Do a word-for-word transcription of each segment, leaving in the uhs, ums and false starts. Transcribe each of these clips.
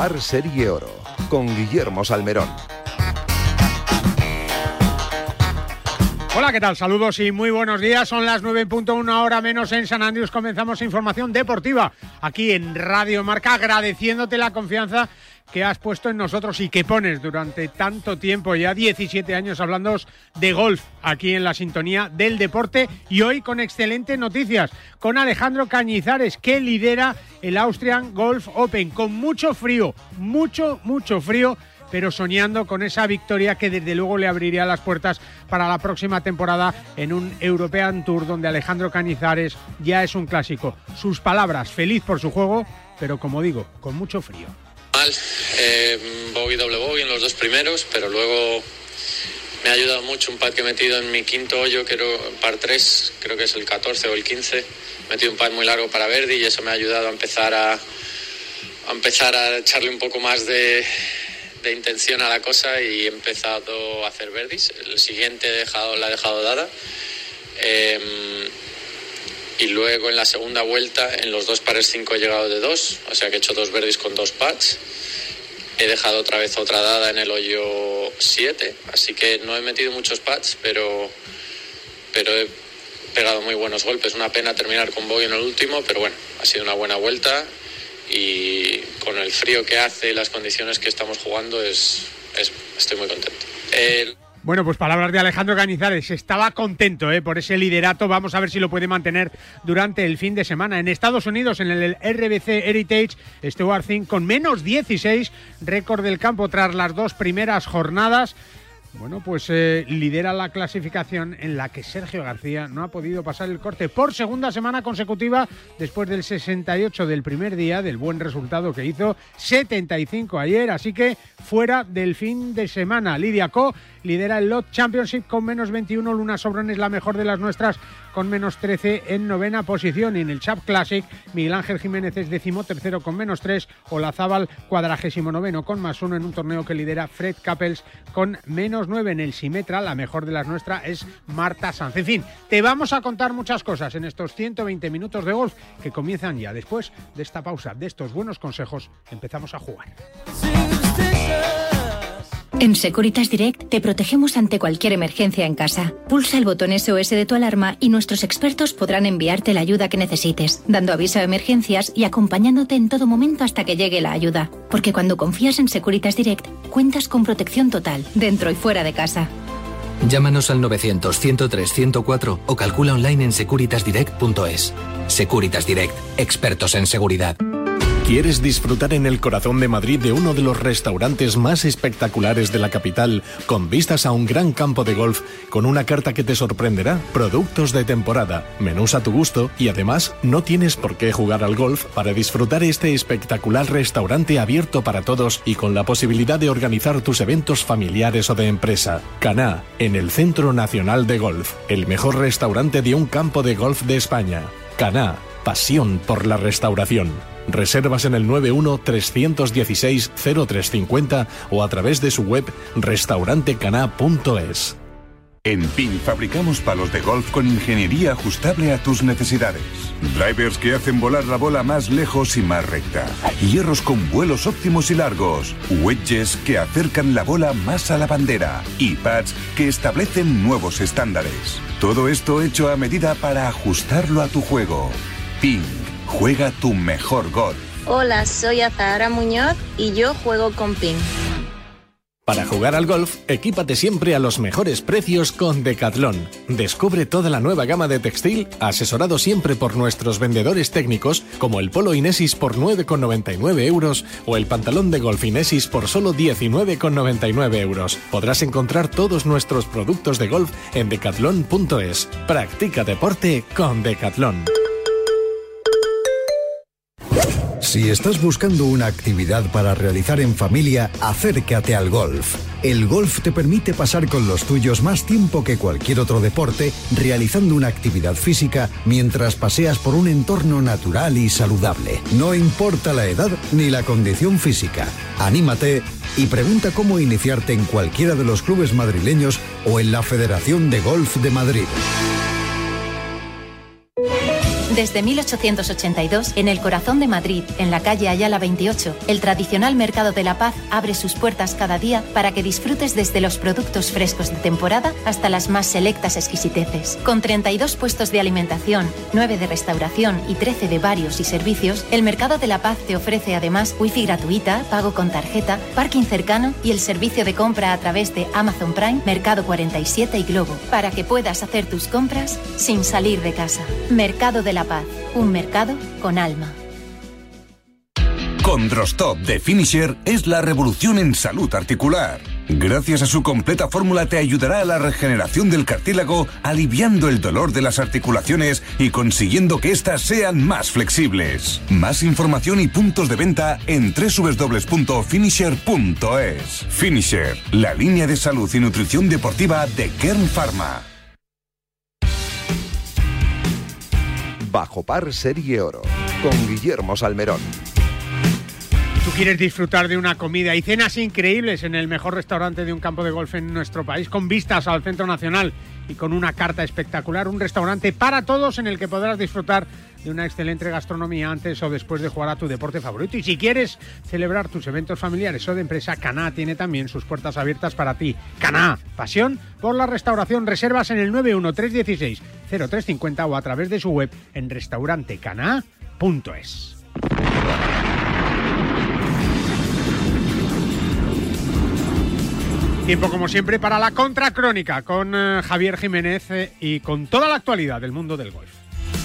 Par Serie Oro, con Guillermo Salmerón. Hola, ¿qué tal? Saludos y muy buenos días. Son las nueve en punto, una hora menos en San Andrés. Comenzamos información deportiva aquí en Radio Marca, agradeciéndote la confianza que has puesto en nosotros y que pones durante tanto tiempo, ya diecisiete años, hablando de golf aquí en la sintonía del deporte, y hoy con excelentes noticias, con Alejandro Cañizares, que lidera el Austrian Golf Open, con mucho frío, mucho, mucho frío, pero soñando con esa victoria que desde luego le abriría las puertas para la próxima temporada en un European Tour donde Alejandro Cañizares ya es un clásico. Sus palabras, feliz por su juego, pero como digo, con mucho frío. Mal, eh, bogey, doble bogey en los dos primeros, pero luego me ha ayudado mucho un pad que he metido en mi quinto hoyo, creo, par tres, creo que es el catorce o el quince. He metido un pad muy largo para birdie y eso me ha ayudado a empezar a, a empezar a echarle un poco más de... de intención a la cosa y he empezado a hacer birdies. El siguiente he dejado, la he dejado dada. Eh, y luego en la segunda vuelta, en los dos pares cinco he llegado de dos, o sea que he hecho dos birdies con dos putts. He dejado otra vez otra dada en el hoyo siete, así que no he metido muchos putts, pero, pero he pegado muy buenos golpes. Una pena terminar con bogey en el último, pero bueno, ha sido una buena vuelta. Y con el frío que hace y las condiciones que estamos jugando es, es estoy muy contento. El... Bueno, pues palabras de Alejandro Cañizares. Estaba contento ¿eh? por ese liderato. Vamos a ver si lo puede mantener durante el fin de semana. En Estados Unidos, en el R B C Heritage, Stewart Cink con menos dieciséis, récord del campo tras las dos primeras jornadas. Bueno, pues eh, lidera la clasificación en la que Sergio García no ha podido pasar el corte por segunda semana consecutiva después del sesenta y ocho del primer día, del buen resultado que hizo, setenta y cinco ayer, así que fuera del fin de semana. Lidia Ko lidera el Lot Championship con menos veintiuno, Luna Sobrón es la mejor de las nuestras con menos trece en novena posición, y en el Chap Classic Miguel Ángel Jiménez es decimotercero con menos tres, Olazábal cuadragésimo noveno con más uno en un torneo que lidera Fred Couples con menos nueve. En el Simetra la mejor de las nuestras es Marta Sanz. En fin, te vamos a contar muchas cosas en estos ciento veinte minutos de golf que comienzan ya. Después de esta pausa, de estos buenos consejos, empezamos a jugar. En Securitas Direct te protegemos ante cualquier emergencia en casa. Pulsa el botón S O S de tu alarma y nuestros expertos podrán enviarte la ayuda que necesites, dando aviso de emergencias y acompañándote en todo momento hasta que llegue la ayuda. Porque cuando confías en Securitas Direct, cuentas con protección total, dentro y fuera de casa. Llámanos al novecientos, ciento tres, ciento cuatro o calcula online en securitas direct punto es. Securitas Direct, expertos en seguridad. ¿Quieres disfrutar en el corazón de Madrid de uno de los restaurantes más espectaculares de la capital, con vistas a un gran campo de golf, con una carta que te sorprenderá, productos de temporada, menús a tu gusto y además no tienes por qué jugar al golf para disfrutar este espectacular restaurante abierto para todos y con la posibilidad de organizar tus eventos familiares o de empresa? Caná, en el Centro Nacional de Golf, el mejor restaurante de un campo de golf de España. Caná, pasión por la restauración. Reservas en el nueve uno, tres uno seis, cero tres cinco cero o a través de su web restaurante caná punto es. En P I N fabricamos palos de golf con ingeniería ajustable a tus necesidades. Drivers que hacen volar la bola más lejos y más recta. Hierros con vuelos óptimos y largos. Wedges que acercan la bola más a la bandera. Y pads que establecen nuevos estándares. Todo esto hecho a medida para ajustarlo a tu juego. P I N. Juega tu mejor golf. Hola, soy Azahara Muñoz y yo juego con P I N. Para jugar al golf, equípate siempre a los mejores precios con Decathlon. Descubre toda la nueva gama de textil, asesorado siempre por nuestros vendedores técnicos, como el polo Inesis por nueve con noventa y nueve euros o el pantalón de golf Inesis por solo diecinueve con noventa y nueve euros. Podrás encontrar todos nuestros productos de golf en decathlon punto es. Practica deporte con Decathlon. Si estás buscando una actividad para realizar en familia, acércate al golf. El golf te permite pasar con los tuyos más tiempo que cualquier otro deporte, realizando una actividad física mientras paseas por un entorno natural y saludable. No importa la edad ni la condición física. Anímate y pregunta cómo iniciarte en cualquiera de los clubes madrileños o en la Federación de Golf de Madrid. Desde mil ochocientos ochenta y dos, en el corazón de Madrid, en la calle Ayala veintiocho, el tradicional Mercado de la Paz abre sus puertas cada día para que disfrutes desde los productos frescos de temporada hasta las más selectas exquisiteces. Con treinta y dos puestos de alimentación, nueve de restauración y trece de varios y servicios, el Mercado de la Paz te ofrece además wifi gratuita, pago con tarjeta, parking cercano y el servicio de compra a través de Amazon Prime, Mercado cuarenta y siete y Globo, para que puedas hacer tus compras sin salir de casa. Mercado de la Paz, un mercado con alma. Condrostop de Finisher es la revolución en salud articular. Gracias a su completa fórmula te ayudará a la regeneración del cartílago, aliviando el dolor de las articulaciones y consiguiendo que éstas sean más flexibles. Más información y puntos de venta en doble u doble u doble u punto finisher punto es. Finisher, la línea de salud y nutrición deportiva de Kern Pharma. Bajo Par Serie Oro, con Guillermo Salmerón. ¿Tú quieres disfrutar de una comida y cenas increíbles en el mejor restaurante de un campo de golf en nuestro país, con vistas al Centro Nacional y con una carta espectacular? Un restaurante para todos en el que podrás disfrutar de una excelente gastronomía antes o después de jugar a tu deporte favorito. Y si quieres celebrar tus eventos familiares o de empresa, Caná tiene también sus puertas abiertas para ti. Caná, pasión por la restauración. Reservas en el nueve uno tres uno seis cero tres cinco cero o a través de su web en restaurantecaná punto es. Tiempo, como siempre, para la contracrónica con eh, Javier Jiménez eh, y con toda la actualidad del mundo del golf.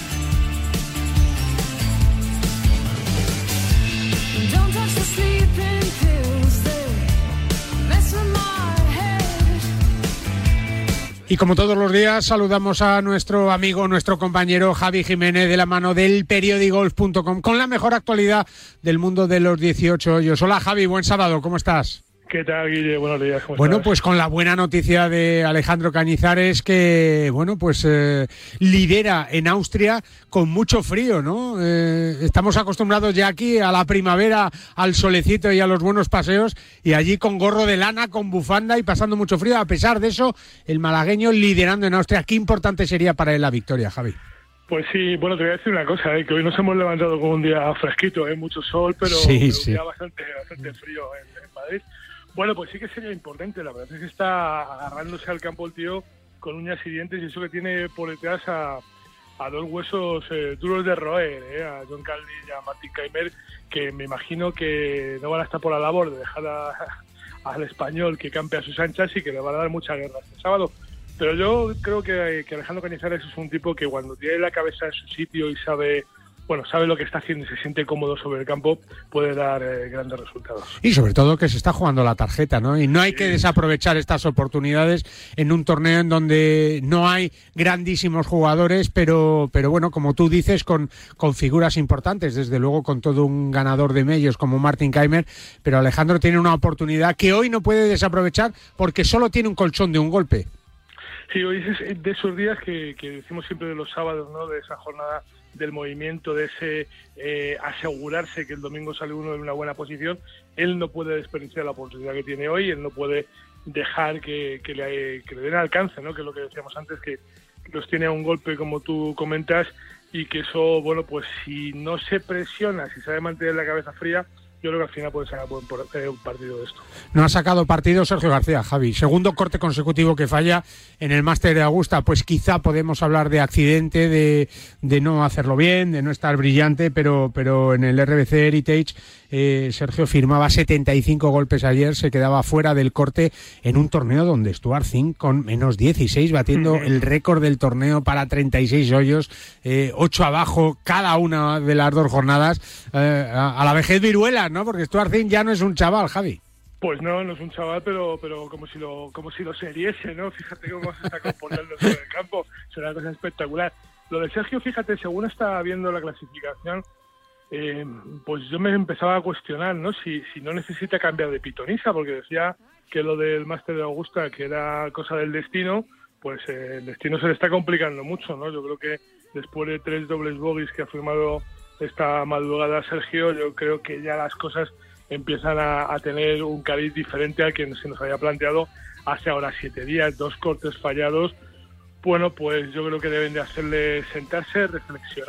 Y como todos los días, saludamos a nuestro amigo, nuestro compañero Javi Jiménez, de la mano del periodigolf punto com, con la mejor actualidad del mundo de los dieciocho hoyos. Hola Javi, buen sábado, ¿cómo estás? ¿Qué tal, Guille? Buenos días. ¿Cómo bueno, estás? Pues con la buena noticia de Alejandro Cañizares, que, bueno, pues eh, lidera en Austria con mucho frío, ¿no? Eh, estamos acostumbrados ya aquí a la primavera, al solecito y a los buenos paseos, y allí con gorro de lana, con bufanda y pasando mucho frío. A pesar de eso, el malagueño liderando en Austria. ¿Qué importante sería para él la victoria, Javi? Pues sí, bueno, te voy a decir una cosa, ¿eh? Que hoy nos hemos levantado con un día fresquito, ¿eh? Mucho sol, pero, sí, pero sí. un día bastante, bastante frío en, en Madrid. Bueno, pues sí que sería importante, la verdad es que está agarrándose al campo el tío con uñas y dientes, y eso que tiene por detrás a, a dos huesos eh, duros de roer, eh, a John Caldy y a Martin Kaymer, que me imagino que no van a estar por la labor de dejar a, al español que campe a sus anchas y que le van a dar mucha guerra este sábado. Pero yo creo que, que Alejandro Cañizares es un tipo que cuando tiene la cabeza en su sitio y sabe... bueno, sabe lo que está haciendo y se siente cómodo sobre el campo, puede dar eh, grandes resultados. Y sobre todo que se está jugando la tarjeta, ¿no? Y no hay sí. que desaprovechar estas oportunidades en un torneo en donde no hay grandísimos jugadores, pero pero bueno, como tú dices, con, con figuras importantes, desde luego con todo un ganador de medios como Martin Kaymer, pero Alejandro tiene una oportunidad que hoy no puede desaprovechar porque solo tiene un colchón de un golpe. Sí, hoy es de esos días que, que decimos siempre de los sábados, ¿no? De esa jornada del movimiento, de ese eh, asegurarse que el domingo sale uno en una buena posición. Él no puede desperdiciar la oportunidad que tiene hoy, él no puede dejar que, que, le, que le den alcance, ¿no? Que es lo que decíamos antes, que los tiene a un golpe, como tú comentas, y que eso, bueno, pues si no se presiona, si sabe mantener la cabeza fría, yo creo que al final puede sacar buen partido de esto. No ha sacado partido Sergio García, Javi. Segundo corte consecutivo que falla en el Máster de Augusta. Pues quizá podemos hablar de accidente, de, de no hacerlo bien, de no estar brillante, pero, pero en el R B C Heritage eh, Sergio firmaba setenta y cinco golpes ayer, se quedaba fuera del corte en un torneo donde Stuart Zink con menos dieciséis, batiendo mm-hmm. el récord del torneo para treinta y seis hoyos, eh, ocho abajo cada una de las dos jornadas, eh, a, a la vejez viruela, ¿no? Porque Stuart Zink ya no es un chaval, Javi. Pues no, no es un chaval, pero pero como si lo como si lo seriese, ¿no? Fíjate cómo se está comportando sobre el campo, es una cosa espectacular. Lo de Sergio, fíjate, según está viendo la clasificación, eh, pues yo me empezaba a cuestionar, ¿no? Si, si no necesita cambiar de pitoniza, porque decía que lo del Máster de Augusta, que era cosa del destino, pues eh, el destino se le está complicando mucho, ¿no? Yo creo que después de tres dobles bogies que ha firmado esta madrugada Sergio, yo creo que ya las cosas empiezan a, a tener un cariz diferente al que se nos había planteado hace ahora siete días, dos cortes fallados. Bueno, pues yo creo que deben de hacerle sentarse, reflexionar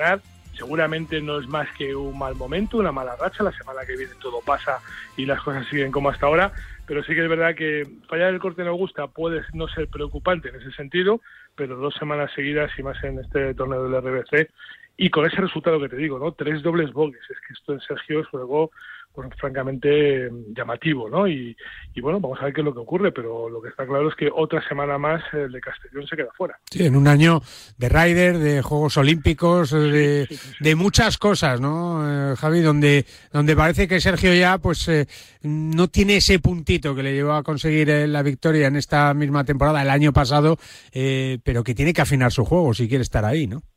seguramente no es más que un mal momento, una mala racha. La semana que viene todo pasa y las cosas siguen como hasta ahora, pero sí que es verdad que fallar el corte en Augusta puede no ser preocupante en ese sentido, pero dos semanas seguidas y más en este torneo del R B C, y con ese resultado que te digo, ¿no? Tres dobles bogies, es que esto en Sergio es algo, pues, francamente llamativo, ¿no? Y, y bueno, vamos a ver qué es lo que ocurre, pero lo que está claro es que otra semana más el de Castellón se queda fuera. Sí, en un año de Ryder, de Juegos Olímpicos, de, sí, sí, sí. de muchas cosas, ¿no, eh, Javi? Donde, donde parece que Sergio ya, pues, eh, no tiene ese puntito que le llevó a conseguir eh, la victoria en esta misma temporada, el año pasado, eh, pero que tiene que afinar su juego si quiere estar ahí, ¿no?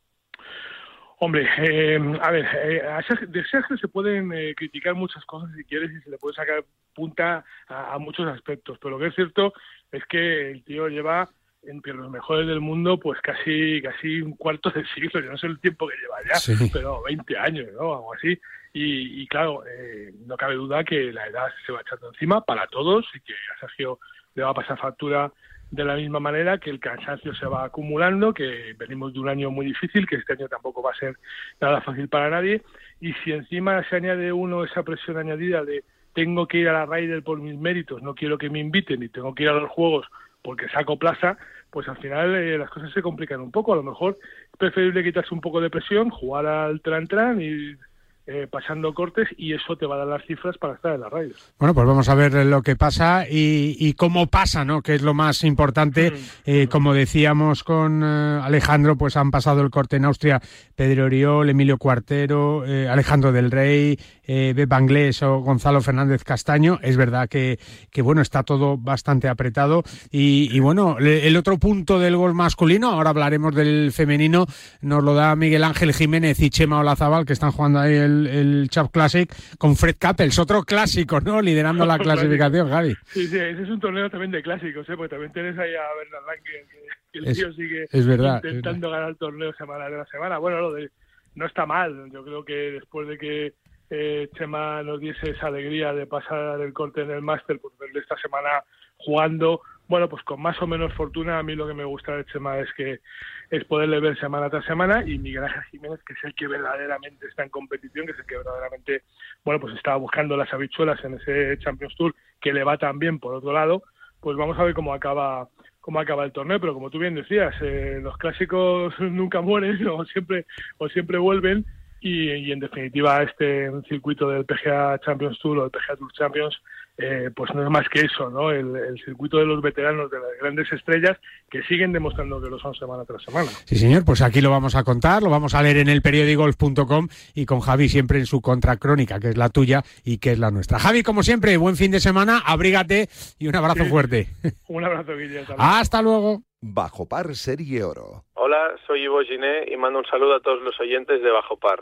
Hombre, eh, a ver, eh, a Sergio, de Sergio se pueden eh, criticar muchas cosas si quieres y se le puede sacar punta a, a muchos aspectos, pero lo que es cierto es que el tío lleva entre los mejores del mundo pues casi casi un cuarto de siglo, yo no sé el tiempo que lleva ya, sí. pero veinte años, ¿no? Algo así, y, y claro, eh, no cabe duda que la edad se va echando encima para todos y que a Sergio le va a pasar factura de la misma manera, que el cansancio se va acumulando, que venimos de un año muy difícil, que este año tampoco va a ser nada fácil para nadie, y si encima se añade uno esa presión añadida de tengo que ir a la Ryder por mis méritos, no quiero que me inviten y tengo que ir a los Juegos porque saco plaza, pues al final eh, las cosas se complican un poco. A lo mejor es preferible quitarse un poco de presión, jugar al tran-tran y Eh, pasando cortes, y eso te va a dar las cifras para estar en la radio. Bueno, pues vamos a ver lo que pasa y, y cómo pasa, ¿no? Que es lo más importante. Mm. Eh, como decíamos con eh, Alejandro, pues han pasado el corte en Austria Pedro Oriol, Emilio Cuartero, eh, Alejandro del Rey, eh, Beb Anglés o Gonzalo Fernández Castaño. Es verdad que, que bueno, está todo bastante apretado. Y, y bueno, el otro punto del golf masculino, ahora hablaremos del femenino, nos lo da Miguel Ángel Jiménez y Chema Olazábal, que están jugando ahí el el Chaps Classic con Fred Couples, otro clásico, ¿no? Liderando la clasificación, Javi. Sí, sí, ese es un torneo también de clásicos, ¿eh? Porque también tienes ahí a Bernard Langer, que, que el es, tío sigue es verdad, intentando es verdad. ganar el torneo semana de la semana. Bueno, lo de, no está mal. Yo creo que después de que eh, Chema nos diese esa alegría de pasar el corte en el Máster, pues verle esta semana jugando, bueno, pues con más o menos fortuna. A mí lo que me gusta de Chema es que es poderle ver semana tras semana, y Miguel Ángel Jiménez, que es el que verdaderamente está en competición, que es el que verdaderamente, bueno, pues estaba buscando las habichuelas en ese Champions Tour, que le va tan bien por otro lado. Pues vamos a ver cómo acaba cómo acaba el torneo, pero como tú bien decías, eh, los clásicos nunca mueren o siempre o siempre vuelven, y, y en definitiva este circuito del P G A Champions Tour o del P G A Tour Champions Eh, pues no es más que eso, ¿no? El, el circuito de los veteranos, de las grandes estrellas, que siguen demostrando que lo son semana tras semana. Sí, señor, pues aquí lo vamos a contar, lo vamos a leer en el periodigolf punto com y con Javi siempre en su contracrónica, que es la tuya y que es la nuestra. Javi, como siempre, buen fin de semana, abrígate y un abrazo sí. fuerte. Un abrazo, Guillermo. Hasta luego. Bajo Par Serie Oro. Hola, soy Ivo Giné y mando un saludo a todos los oyentes de Bajo Par.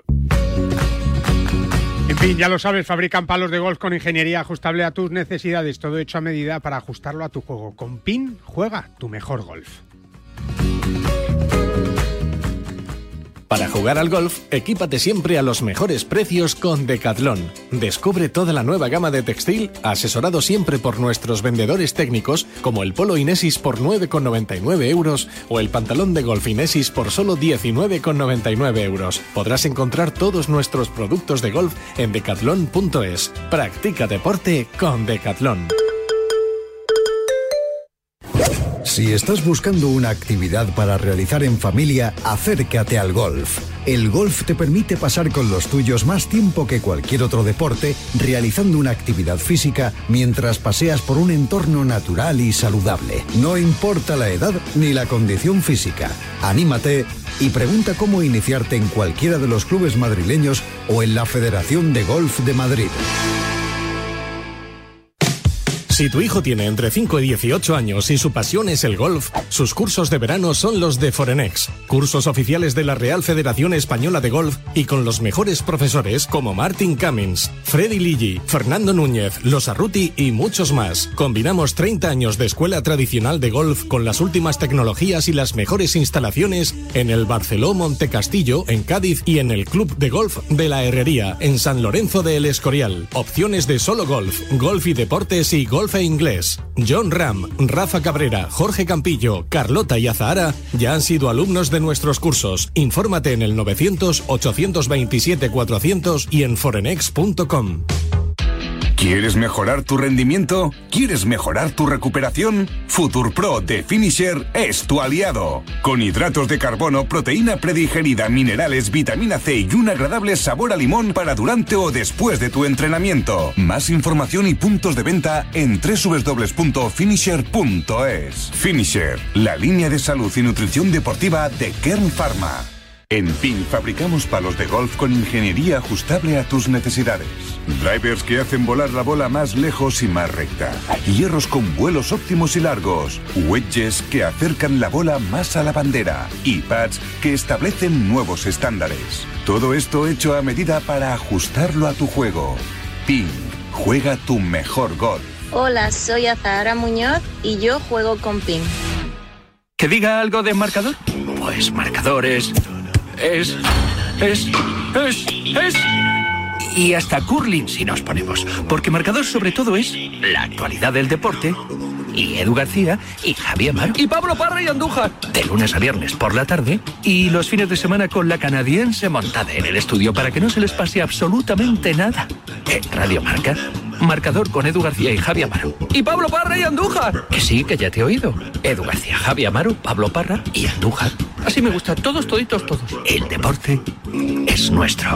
En fin, ya lo sabes, fabrican palos de golf con ingeniería ajustable a tus necesidades, todo hecho a medida para ajustarlo a tu juego. Con Pin, juega tu mejor golf. Para jugar al golf, equípate siempre a los mejores precios con Decathlon. Descubre toda la nueva gama de textil, asesorado siempre por nuestros vendedores técnicos, como el polo Inesis por nueve con noventa y nueve euros o el pantalón de golf Inesis por solo diecinueve con noventa y nueve euros. Podrás encontrar todos nuestros productos de golf en decathlon punto es. Practica deporte con Decathlon. Si estás buscando una actividad para realizar en familia, acércate al golf. El golf te permite pasar con los tuyos más tiempo que cualquier otro deporte, realizando una actividad física mientras paseas por un entorno natural y saludable. No importa la edad ni la condición física. Anímate y pregunta cómo iniciarte en cualquiera de los clubes madrileños o en la Federación de Golf de Madrid. Si tu hijo tiene entre cinco y dieciocho años y su pasión es el golf, sus cursos de verano son los de Forenex. Cursos oficiales de la Real Federación Española de Golf y con los mejores profesores como Martin Cummins, Freddy Ligi, Fernando Núñez, Los Arruti y muchos más. Combinamos treinta años de escuela tradicional de golf con las últimas tecnologías y las mejores instalaciones en el Barceló Montecastillo, en Cádiz, y en el Club de Golf de la Herrería, en San Lorenzo de El Escorial. Opciones de solo golf, golf y deportes y golf Golf e Inglés. John Ram, Rafa Cabrera, Jorge Campillo, Carlota y Azahara ya han sido alumnos de nuestros cursos. Infórmate en el novecientos, ochocientos veintisiete, cuatrocientos y en forenex punto com. ¿Quieres mejorar tu rendimiento? ¿Quieres mejorar tu recuperación? FuturPro de Finisher es tu aliado. Con hidratos de carbono, proteína predigerida, minerales, vitamina C y un agradable sabor a limón para durante o después de tu entrenamiento. Más información y puntos de venta en doble u doble u doble u punto finisher punto es. Finisher, la línea de salud y nutrición deportiva de Kern Pharma. En Ping fabricamos palos de golf con ingeniería ajustable a tus necesidades. Drivers que hacen volar la bola más lejos y más recta. Hierros con vuelos óptimos y largos. Wedges que acercan la bola más a la bandera. Y pads que establecen nuevos estándares. Todo esto hecho a medida para ajustarlo a tu juego. Ping, juega tu mejor golf. Hola, soy Azahara Muñoz y yo juego con Ping. ¿Que diga algo de marcador? Pues marcadores... Es, es, es, es... Y hasta curling si nos ponemos. Porque marcador sobre todo es la actualidad del deporte. Y Edu García y Javi Amaro. Y Pablo Parra y Andújar. De lunes a viernes por la tarde. Y los fines de semana con la canadiense montada en el estudio para que no se les pase absolutamente nada. En Radio Marca, marcador con Edu García y Javi Amaro. Y Pablo Parra y Andújar. Que sí, que ya te he oído. Edu García, Javi Amaro, Pablo Parra y Andújar. Así me gusta, todos, toditos, todos. El deporte es nuestro.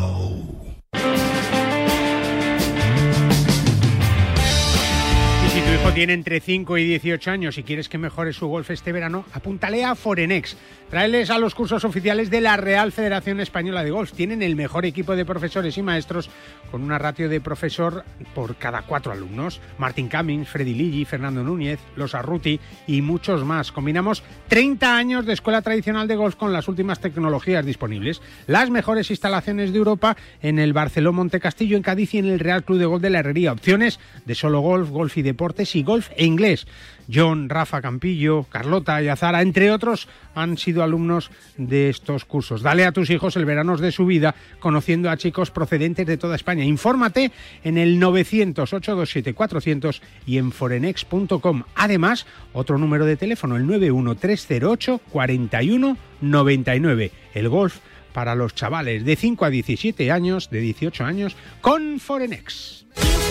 Si tu hijo tiene entre cinco y dieciocho años y quieres que mejore su golf este verano, apúntale a Forenex. Tráeles a los cursos oficiales de la Real Federación Española de Golf. Tienen el mejor equipo de profesores y maestros con una ratio de profesor por cada cuatro alumnos. Martin Cummings, Freddy Ligi, Fernando Núñez, Los Arruti y muchos más. Combinamos treinta años de escuela tradicional de golf con las últimas tecnologías disponibles. Las mejores instalaciones de Europa en el Barceló Monte Castillo, en Cádiz y en el Real Club de Golf de la Herrería. Opciones de solo golf, golf y deportes y golf e inglés. John, Rafa Campillo, Carlota y Azahara, entre otros, han sido alumnos de estos cursos. Dale a tus hijos el verano de su vida conociendo a chicos procedentes de toda España. Infórmate en el novecientos, ochocientos veintisiete, cuatrocientos y en forenex punto com. Además, otro número de teléfono, el nueve uno tres cero ocho, cuatro uno nueve nueve. El golf para los chavales de cinco a diecisiete años, de dieciocho años, con Forenex.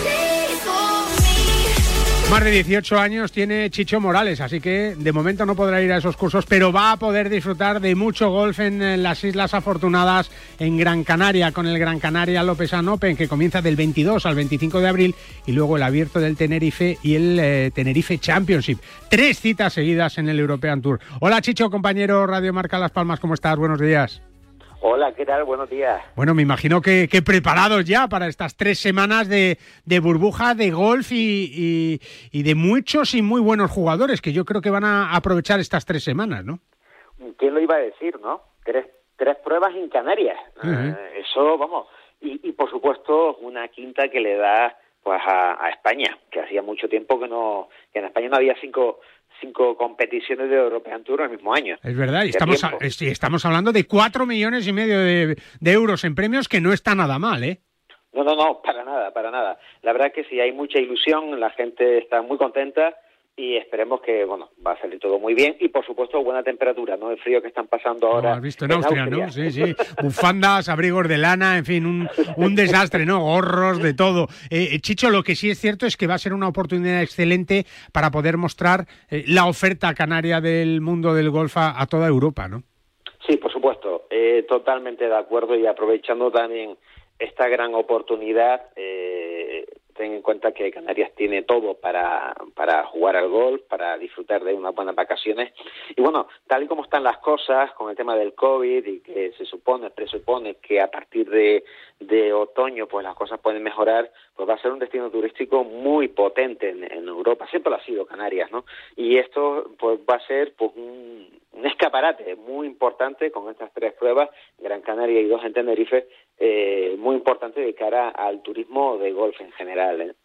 Más de dieciocho años tiene Chicho Morales, así que de momento no podrá ir a esos cursos, pero va a poder disfrutar de mucho golf en las Islas Afortunadas, en Gran Canaria, con el Gran Canaria Lopesan Open, que comienza del veintidós al veinticinco de abril, y luego el Abierto del Tenerife y el eh, Tenerife Championship. Tres citas seguidas en el European Tour. Hola Chicho, compañero Radio Marca Las Palmas, ¿cómo estás? Buenos días. Hola, ¿qué tal? Buenos días. Bueno, me imagino que, que preparados ya para estas tres semanas de, de burbuja, de golf y, y, y de muchos y muy buenos jugadores que yo creo que van a aprovechar estas tres semanas, ¿no? ¿Quién lo iba a decir, no? Tres, tres pruebas en Canarias. Uh-huh. eh, eso, vamos. Y, y, por supuesto, una quinta que le da pues a, a España, que hacía mucho tiempo que no que en España no había cinco... cinco competiciones de European Tour el mismo año. Es verdad, y estamos, a, estamos hablando de cuatro millones y medio de, de euros en premios, que no está nada mal, ¿eh? No, no, no, para nada, para nada. La verdad es que sí, hay mucha ilusión, la gente está muy contenta y esperemos que, bueno, va a salir todo muy bien y, por supuesto, buena temperatura, ¿no? El frío que están pasando ahora. No, has visto en, en Austria, Austria, ¿no? Sí, sí. Bufandas, abrigos de lana, en fin, un, un desastre, ¿no? Gorros, de todo. Eh, Chicho, lo que sí es cierto es que va a ser una oportunidad excelente para poder mostrar eh, la oferta canaria del mundo del golf a, a toda Europa, ¿no? Sí, por supuesto. Eh, totalmente de acuerdo y aprovechando también esta gran oportunidad, eh, ten en cuenta que Canarias tiene todo para, para jugar al golf, para disfrutar de unas buenas vacaciones. Y bueno, tal y como están las cosas con el tema del COVID y que se supone, presupone que a partir de, de otoño pues las cosas pueden mejorar, pues va a ser un destino turístico muy potente en, en Europa. Siempre lo ha sido Canarias, ¿no? Y esto pues va a ser pues un, un escaparate muy importante con estas tres pruebas, Gran Canaria y dos en Tenerife, eh, muy importante de cara al turismo de golf en general, ¿eh?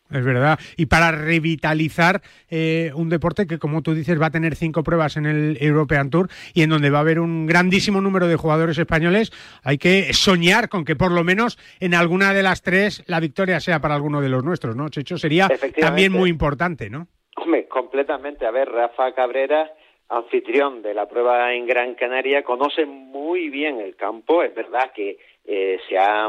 Es verdad. Y para revitalizar eh, un deporte que, como tú dices, va a tener cinco pruebas en el European Tour y en donde va a haber un grandísimo número de jugadores españoles, hay que soñar con que por lo menos en alguna de las tres la victoria sea para alguno de los nuestros, ¿no, Chicho? Sería también muy importante, ¿no? Hombre, completamente. A ver, Rafa Cabrera, anfitrión de la prueba en Gran Canaria, conoce muy bien el campo. Es verdad que eh, se ha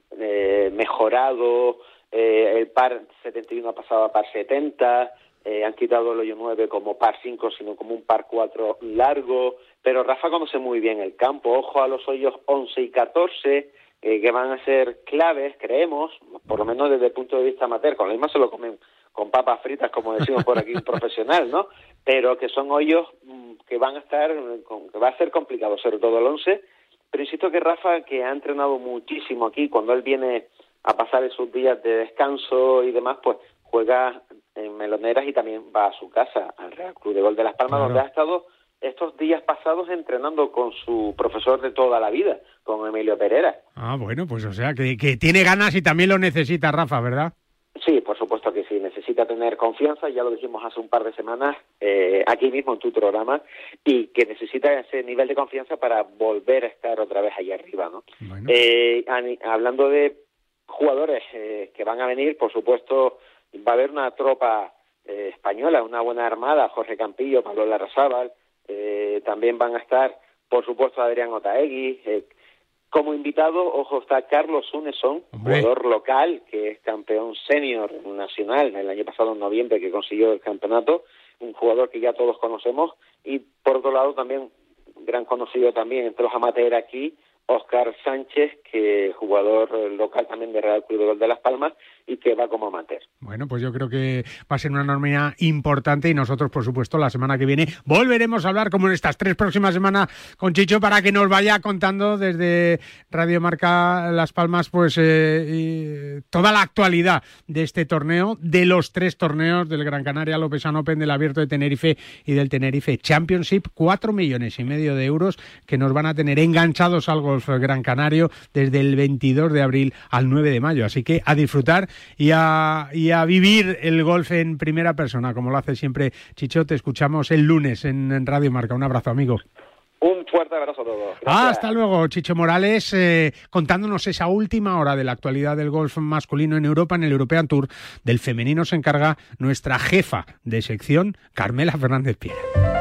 eh, mejorado. Eh, el par setenta y uno ha pasado a par setenta, eh, han quitado el hoyo nueve como par cinco, sino como un par cuatro largo, pero Rafa conoce muy bien el campo. Ojo a los hoyos once y catorce, eh, que van a ser claves, creemos, por lo menos desde el punto de vista amateur. Con lo mismo se lo comen con papas fritas, como decimos por aquí un profesional, ¿no? Pero que son hoyos mmm, que van a estar, que va a ser complicado, sobre todo el once. Pero insisto que Rafa, que ha entrenado muchísimo aquí, cuando él viene a pasar esos días de descanso y demás, pues juega en Meloneras y también va a su casa, al Real Club de Golf de Las Palmas, claro, donde ha estado estos días pasados entrenando con su profesor de toda la vida, con Emilio Pereira. Ah, bueno, pues o sea, que, que tiene ganas y también lo necesita Rafa, ¿verdad? Sí, por supuesto que sí, necesita tener confianza, ya lo dijimos hace un par de semanas, eh, aquí mismo en tu programa, y que necesita ese nivel de confianza para volver a estar otra vez ahí arriba, ¿no? Bueno. Eh, hablando de jugadores eh, que van a venir, por supuesto, va a haber una tropa eh, española, una buena armada, Jorge Campillo, Pablo Larrazábal, eh, también van a estar, por supuesto, Adrián Otaegui. Eh, como invitado, ojo, está Carlos Uneson, jugador local, que es campeón senior nacional el año pasado en noviembre, que consiguió el campeonato, un jugador que ya todos conocemos, y por otro lado también, gran conocido también entre los amateurs aquí, Óscar Sánchez, que es jugador local también de Real Club de Golf de Las Palmas y que va como amateur. Bueno, pues yo creo que va a ser una nómina importante y nosotros, por supuesto, la semana que viene volveremos a hablar, como en estas tres próximas semanas, con Chicho para que nos vaya contando desde Radio Marca Las Palmas pues eh, y toda la actualidad de este torneo, de los tres torneos del Gran Canaria Lopesan Open, del Abierto de Tenerife y del Tenerife Championship. Cuatro millones y medio de euros que nos van a tener enganchados al golf Gran Canario desde el veintidós de abril al nueve de mayo. Así que a disfrutar y a, y a vivir el golf en primera persona, como lo hace siempre Chicho. Te escuchamos el lunes en, en Radio Marca. Un abrazo, amigo. Un fuerte abrazo a todos. Ah, hasta luego, Chicho Morales, eh, contándonos esa última hora de la actualidad del golf masculino en Europa, en el European Tour. Del femenino se encarga nuestra jefa de sección, Carmela Fernández Piera.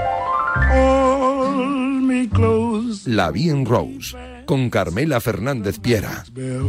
La Bien Rose, con Carmela Fernández Piera.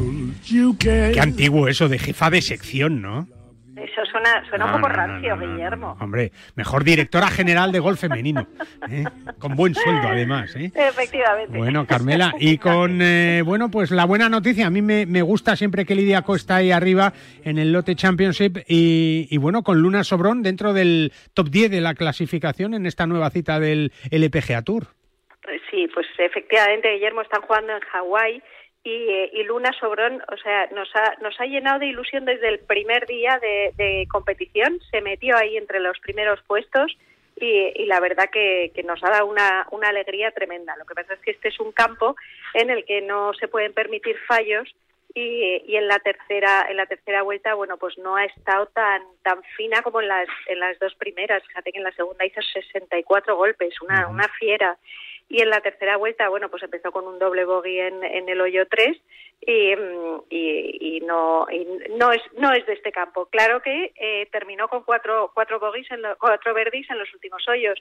Qué antiguo eso de jefa de sección, ¿no? Eso suena, suena no, un poco no, rancio, no, no, Guillermo. No. Hombre, mejor directora general de golf femenino, ¿eh? Con buen sueldo además, ¿eh? Efectivamente. Bueno, Carmela, y con, eh, bueno, pues la buena noticia, a mí me, me gusta siempre que Lidia Costa ahí arriba en el Lotte Championship y, y bueno, con Luna Sobrón dentro del top diez de la clasificación en esta nueva cita del L P G A Tour. Sí, pues efectivamente, Guillermo, están jugando en Hawái. Y, y Luna Sobrón, o sea, nos ha, nos ha llenado de ilusión desde el primer día de, de competición, se metió ahí entre los primeros puestos y, y la verdad que, que nos ha dado una, una alegría tremenda. Lo que pasa es que este es un campo en el que no se pueden permitir fallos y, y en la tercera en la tercera vuelta, bueno, pues no ha estado tan tan fina como en las en las dos primeras. Fíjate que en la segunda hizo sesenta y cuatro golpes, una, una fiera. Y en la tercera vuelta, bueno, pues empezó con un doble bogey en, en el hoyo tres y, y, y, no, y no es no es de este campo. Claro que eh, terminó con cuatro cuatro bogeys, en lo, cuatro birdies en los últimos hoyos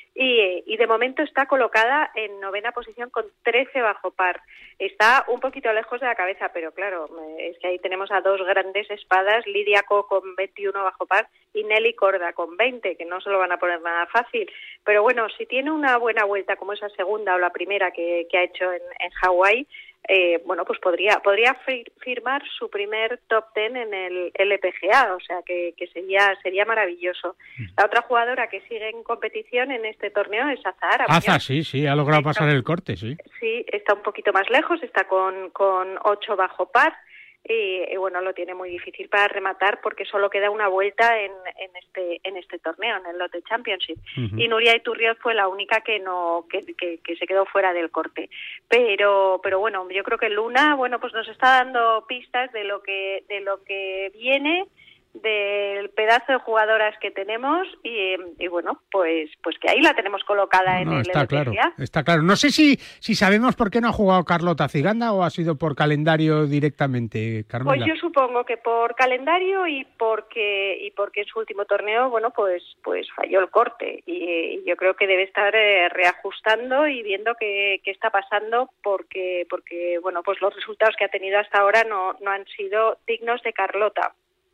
y, y de momento está colocada en novena posición con trece bajo par. Está un poquito lejos de la cabeza, pero claro, es que ahí tenemos a dos grandes espadas, Lidia Ko con veintiuno bajo par y Nelly Corda con veinte, que no se lo van a poner nada fácil. Pero bueno, si tiene una buena vuelta como esa segunda o la primera que, que ha hecho en, en Hawái, eh, bueno, pues podría podría firmar su primer top ten en el L P G A, o sea que, que sería sería maravilloso. La otra jugadora que sigue en competición en este torneo es Azahara. Aza, sí, sí, ha logrado pasar el corte, sí. Sí, está un poquito más lejos, está con, con ocho bajo par. Y, y bueno, lo tiene muy difícil para rematar porque solo queda una vuelta en, en este en este torneo, en el Lotte Championship. Uh-huh. Y Nuria Iturrioz fue la única que no que, que, que se quedó fuera del corte. Pero pero bueno, yo creo que Luna, bueno, pues nos está dando pistas de lo que de lo que viene. del pedazo de jugadoras que tenemos y, y bueno, pues pues que ahí la tenemos colocada en no, el está claro, L P G A. está claro. No sé si, si sabemos por qué no ha jugado Carlota Ciganda o ha sido por calendario directamente, Carmela. Pues yo supongo que por calendario y porque y porque en su último torneo, bueno, pues pues falló el corte y, y yo creo que debe estar eh, reajustando y viendo qué, qué está pasando porque porque bueno, pues los resultados que ha tenido hasta ahora no no han sido dignos de Carlota.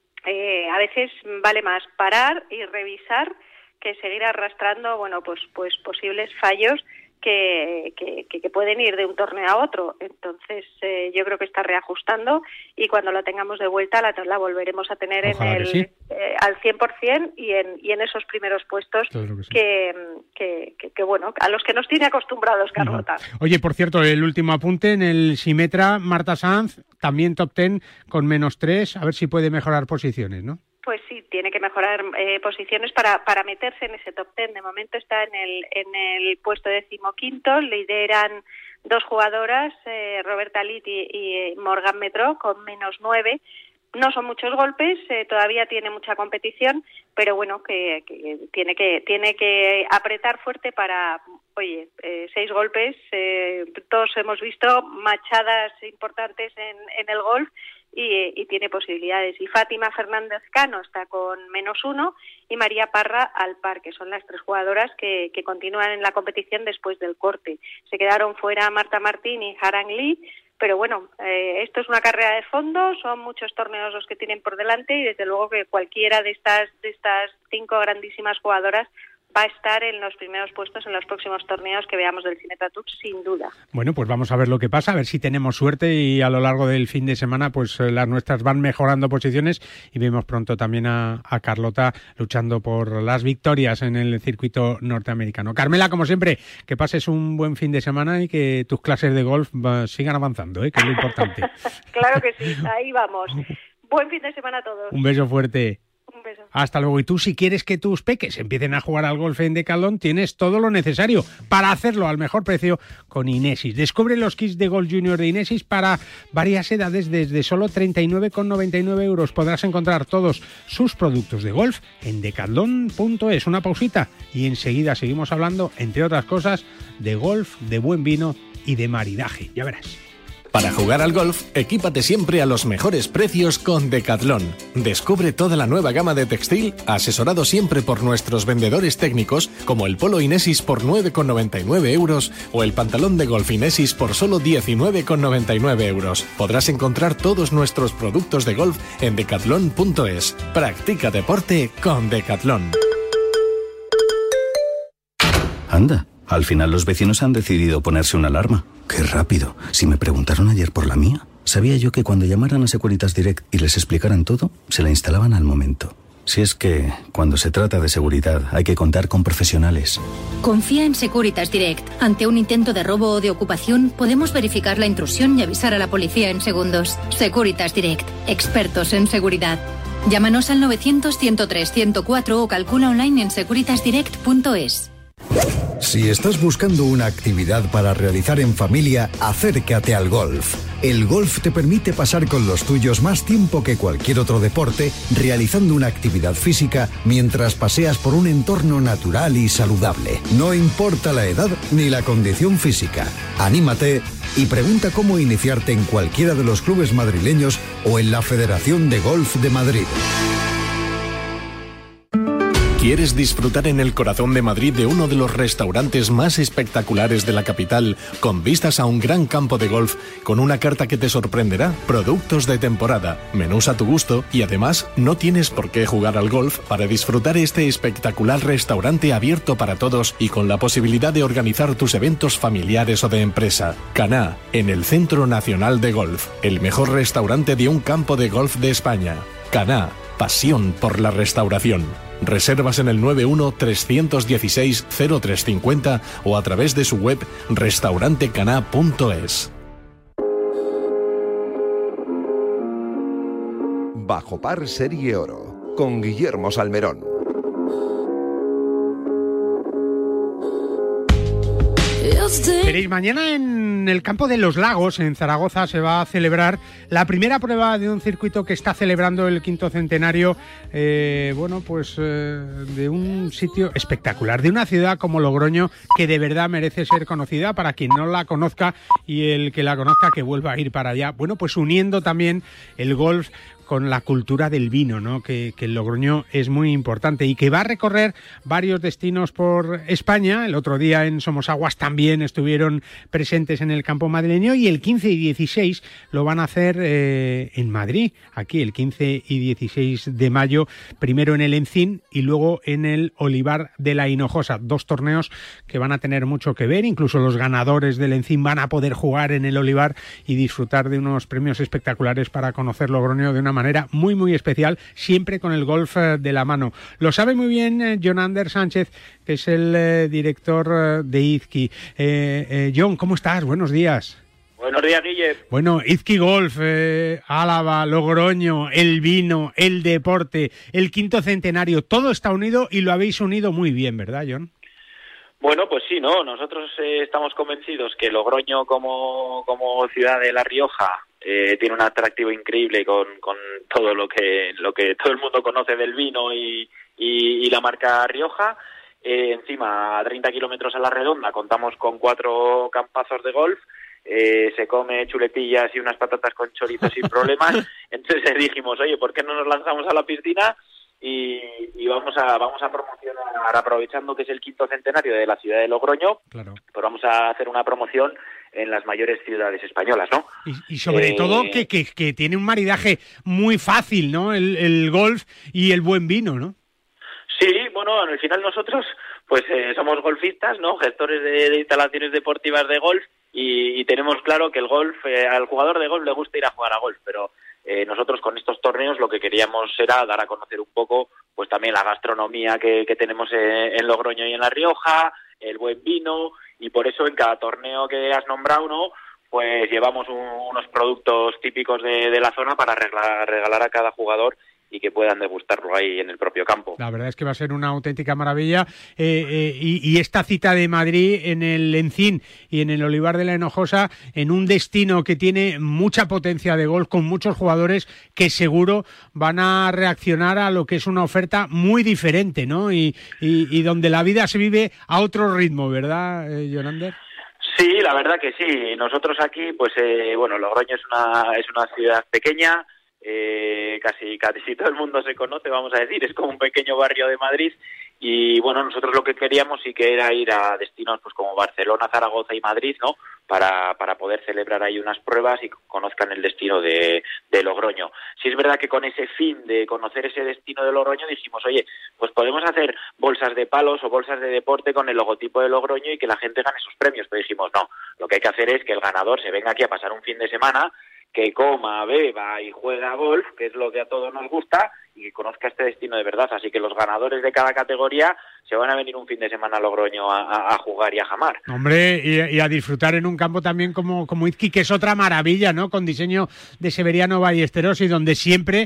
Eh, a veces vale más parar y revisar que seguir arrastrando, bueno, pues pues posibles fallos que, que, que pueden ir de un torneo a otro. Entonces, eh, yo creo que está reajustando y cuando la tengamos de vuelta la, la volveremos a tener Ojalá en el que sí. eh, al cien por ciento y en, y en esos primeros puestos que, sí. que, que, que, que, bueno, a los que nos tiene acostumbrados Carlota. Uh-huh. Oye, por cierto, el último apunte, en el Simetra, Marta Sanz, también top ten con menos tres, a ver si puede mejorar posiciones, ¿no? Pues sí, tiene que mejorar eh, posiciones para, para meterse en ese top ten. De momento está en el en el puesto decimoquinto, lideran dos jugadoras, eh, Roberta Litt y, y Morgan Metro, con menos nueve. No son muchos golpes, eh, todavía tiene mucha competición, pero bueno, que, que tiene que tiene que apretar fuerte para, oye, eh, seis golpes, eh, todos hemos visto machadas importantes en, en el golf, Y, y tiene posibilidades. Y Fátima Fernández Cano está con menos uno y María Parra al par, que son las tres jugadoras que, que continúan en la competición después del corte. Se quedaron fuera Marta Martín y Harang Lee, pero bueno, eh, esto es una carrera de fondo, son muchos torneos los que tienen por delante y desde luego que cualquiera de estas, de estas cinco grandísimas jugadoras va a estar en los primeros puestos en los próximos torneos que veamos del Simetra Tour, sin duda. Bueno, pues vamos a ver lo que pasa, a ver si tenemos suerte y a lo largo del fin de semana pues eh, las nuestras van mejorando posiciones y vemos pronto también a, a Carlota luchando por las victorias en el circuito norteamericano. Carmela, como siempre, que pases un buen fin de semana y que tus clases de golf va, sigan avanzando, ¿eh? Que es lo importante. Claro que sí, ahí vamos. Buen fin de semana a todos. Un beso fuerte. Un beso. Hasta luego. Y tú, si quieres que tus peques empiecen a jugar al golf en Decathlon, tienes todo lo necesario para hacerlo al mejor precio con Inesis. Descubre los kits de golf junior de Inesis para varias edades desde solo treinta y nueve con noventa y nueve euros. Podrás encontrar todos sus productos de golf en decathlon punto es. Una pausita y enseguida seguimos hablando, entre otras cosas, de golf, de buen vino y de maridaje. Ya verás. Para jugar al golf, equípate siempre a los mejores precios con Decathlon. Descubre toda la nueva gama de textil, asesorado siempre por nuestros vendedores técnicos, como el polo Inesis por nueve con noventa y nueve euros o el pantalón de golf Inesis por solo diecinueve con noventa y nueve euros. Podrás encontrar todos nuestros productos de golf en decathlon punto es. Practica deporte con Decathlon. Anda, al final los vecinos han decidido ponerse una alarma. ¡Qué rápido! Si me preguntaron ayer por la mía, sabía yo que cuando llamaran a Securitas Direct y les explicaran todo, se la instalaban al momento. Si es que, cuando se trata de seguridad, hay que contar con profesionales. Confía en Securitas Direct. Ante un intento de robo o de ocupación, podemos verificar la intrusión y avisar a la policía en segundos. Securitas Direct. Expertos en seguridad. Llámanos al novecientos, ciento tres, ciento cuatro o calcula online en securitas direct punto es. Si estás buscando una actividad para realizar en familia, acércate al golf. El golf te permite pasar con los tuyos más tiempo que cualquier otro deporte, realizando una actividad física mientras paseas por un entorno natural y saludable. No importa la edad ni la condición física. Anímate y pregunta cómo iniciarte en cualquiera de los clubes madrileños o en la Federación de Golf de Madrid. ¿Quieres disfrutar en el corazón de Madrid de uno de los restaurantes más espectaculares de la capital, con vistas a un gran campo de golf, con una carta que te sorprenderá, productos de temporada, menús a tu gusto y además no tienes por qué jugar al golf para disfrutar este espectacular restaurante abierto para todos y con la posibilidad de organizar tus eventos familiares o de empresa? Caná, en el Centro Nacional de Golf, el mejor restaurante de un campo de golf de España. Caná, pasión por la restauración. Reservas en el nueve uno, tres uno seis, cero tres cinco cero o a través de su web restaurante caná punto es. Bajo Par Serie Oro, con Guillermo Salmerón. Yo Veréis, mañana en el campo de Los Lagos, en Zaragoza, se va a celebrar la primera prueba de un circuito que está celebrando el quinto centenario, eh, bueno, pues eh, de un sitio espectacular, de una ciudad como Logroño, que de verdad merece ser conocida para quien no la conozca, y el que la conozca que vuelva a ir para allá. Bueno, pues uniendo también el golf con la cultura del vino, ¿no? Que, que en Logroño es muy importante y que va a recorrer varios destinos por España. El otro día en Somosaguas también estuvieron presentes en el campo madrileño, y el quince y dieciséis lo van a hacer eh, en Madrid, aquí el quince y dieciséis de mayo, primero en el Encín y luego en el Olivar de la Hinojosa. Dos torneos que van a tener mucho que ver, incluso los ganadores del Encín van a poder jugar en el Olivar y disfrutar de unos premios espectaculares para conocer Logroño de una manera manera muy muy especial, siempre con el golf eh, de la mano. Lo sabe muy bien eh, Jon Ander Sánchez, que es el eh, director eh, de Izqui. Eh, eh, Jon, ¿cómo estás? Buenos días. Buenos días, Guille. Bueno, Izqui Golf, eh, Álava, Logroño, el vino, el deporte, el quinto centenario, todo está unido y lo habéis unido muy bien, ¿verdad, Jon? Bueno, pues sí, ¿no? Nosotros eh, estamos convencidos que Logroño como, como ciudad de La Rioja eh, tiene un atractivo increíble con, con todo lo que lo que todo el mundo conoce del vino y, y, y la marca Rioja. Eh, encima, a treinta kilómetros a la redonda, contamos con cuatro campazos de golf. Eh, se come chuletillas y unas patatas con chorizo sin problemas. Entonces dijimos, oye, ¿por qué no nos lanzamos a la piscina? Y, y vamos a vamos a promocionar, aprovechando que es el quinto centenario de la ciudad de Logroño, claro, pues vamos a hacer una promoción en las mayores ciudades españolas, ¿no? Y, y sobre eh, todo que, que, que tiene un maridaje muy fácil, ¿no? El, el golf y el buen vino, ¿no? Sí, bueno, al final nosotros pues eh, somos golfistas, ¿no? Gestores de, de instalaciones deportivas de golf, y, y tenemos claro que el golf, eh, al jugador de golf le gusta ir a jugar a golf, pero Eh, nosotros con estos torneos lo que queríamos era dar a conocer un poco pues también la gastronomía que, que tenemos en, en Logroño y en La Rioja, el buen vino, y por eso en cada torneo que has nombrado, ¿no?, pues llevamos un, unos productos típicos de, de la zona para regalar, regalar a cada jugador y que puedan degustarlo ahí en el propio campo. La verdad es que va a ser una auténtica maravilla, eh, eh, y, y esta cita de Madrid en el Encín y en el Olivar de la Hinojosa, en un destino que tiene mucha potencia de golf, con muchos jugadores que seguro van a reaccionar a lo que es una oferta muy diferente, ¿no? Y, y, y donde la vida se vive a otro ritmo, ¿verdad, eh, Jon Ander? Sí, la verdad que sí. Nosotros aquí, pues eh, bueno, Logroño es una es una ciudad pequeña. Eh, casi casi todo el mundo se conoce, vamos a decir, es como un pequeño barrio de Madrid, y bueno, nosotros lo que queríamos sí que era ir a destinos pues como Barcelona, Zaragoza y Madrid, ¿no?, para para poder celebrar ahí unas pruebas y conozcan el destino de, de Logroño. Sí es verdad que con ese fin de conocer ese destino de Logroño dijimos, oye, pues podemos hacer bolsas de palos o bolsas de deporte con el logotipo de Logroño y que la gente gane sus premios, pero dijimos, no, lo que hay que hacer es que el ganador se venga aquí a pasar un fin de semana, que coma, beba y juega golf, que es lo que a todos nos gusta, y que conozca este destino de verdad. Así que los ganadores de cada categoría se van a venir un fin de semana a Logroño a, a, a jugar y a jamar. Hombre, y, y a disfrutar en un campo también como, como Izqui, que es otra maravilla, ¿no?, con diseño de Severiano Ballesteros, y donde siempre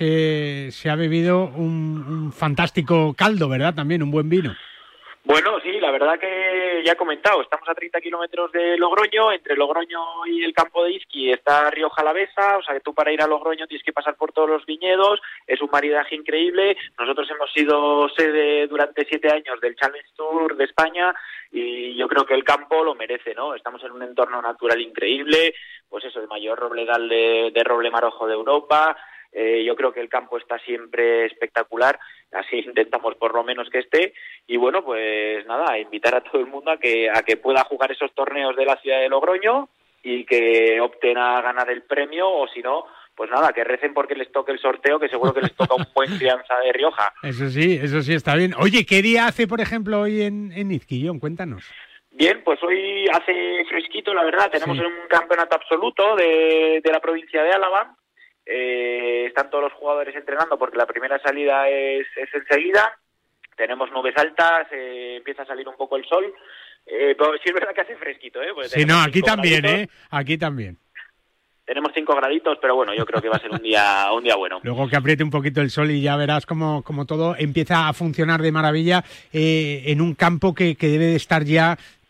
se, se ha bebido un, un fantástico caldo, ¿verdad?, también un buen vino. Bueno, sí, la verdad que ya he comentado, estamos a treinta kilómetros de Logroño, entre Logroño y el campo de Izqui está Rioja Alavesa, o sea que tú para ir a Logroño tienes que pasar por todos los viñedos, es un maridaje increíble. Nosotros hemos sido sede durante siete años del Challenge Tour de España, y yo creo que el campo lo merece, ¿no? Estamos en un entorno natural increíble, pues eso, el mayor robledal de, de roble marojo de Europa. Eh, yo creo que el campo está siempre espectacular, así intentamos por lo menos que esté, y bueno, pues nada, invitar a todo el mundo a que a que pueda jugar esos torneos de la ciudad de Logroño y que opten a ganar el premio, o si no, pues nada, que recen porque les toque el sorteo, que seguro que les toca un buen crianza de Rioja. Eso sí, eso sí está bien. Oye, ¿qué día hace, por ejemplo, hoy en, en Izqui, Jon? Cuéntanos. Bien, pues hoy hace fresquito, la verdad, tenemos Sí. un campeonato absoluto de, de la provincia de Álava. Eh, están todos los jugadores entrenando porque la primera salida es, es enseguida, tenemos nubes altas, eh, empieza a salir un poco el sol, eh, pero sí es verdad que hace fresquito, ¿eh? Pues Sí, no, aquí también, graditos, ¿eh? Aquí también. Tenemos cinco graditos, pero bueno, yo creo que va a ser un día un día bueno. Luego que apriete un poquito el sol y ya verás como, como todo empieza a funcionar de maravilla, eh, en un campo que, que debe de estar ya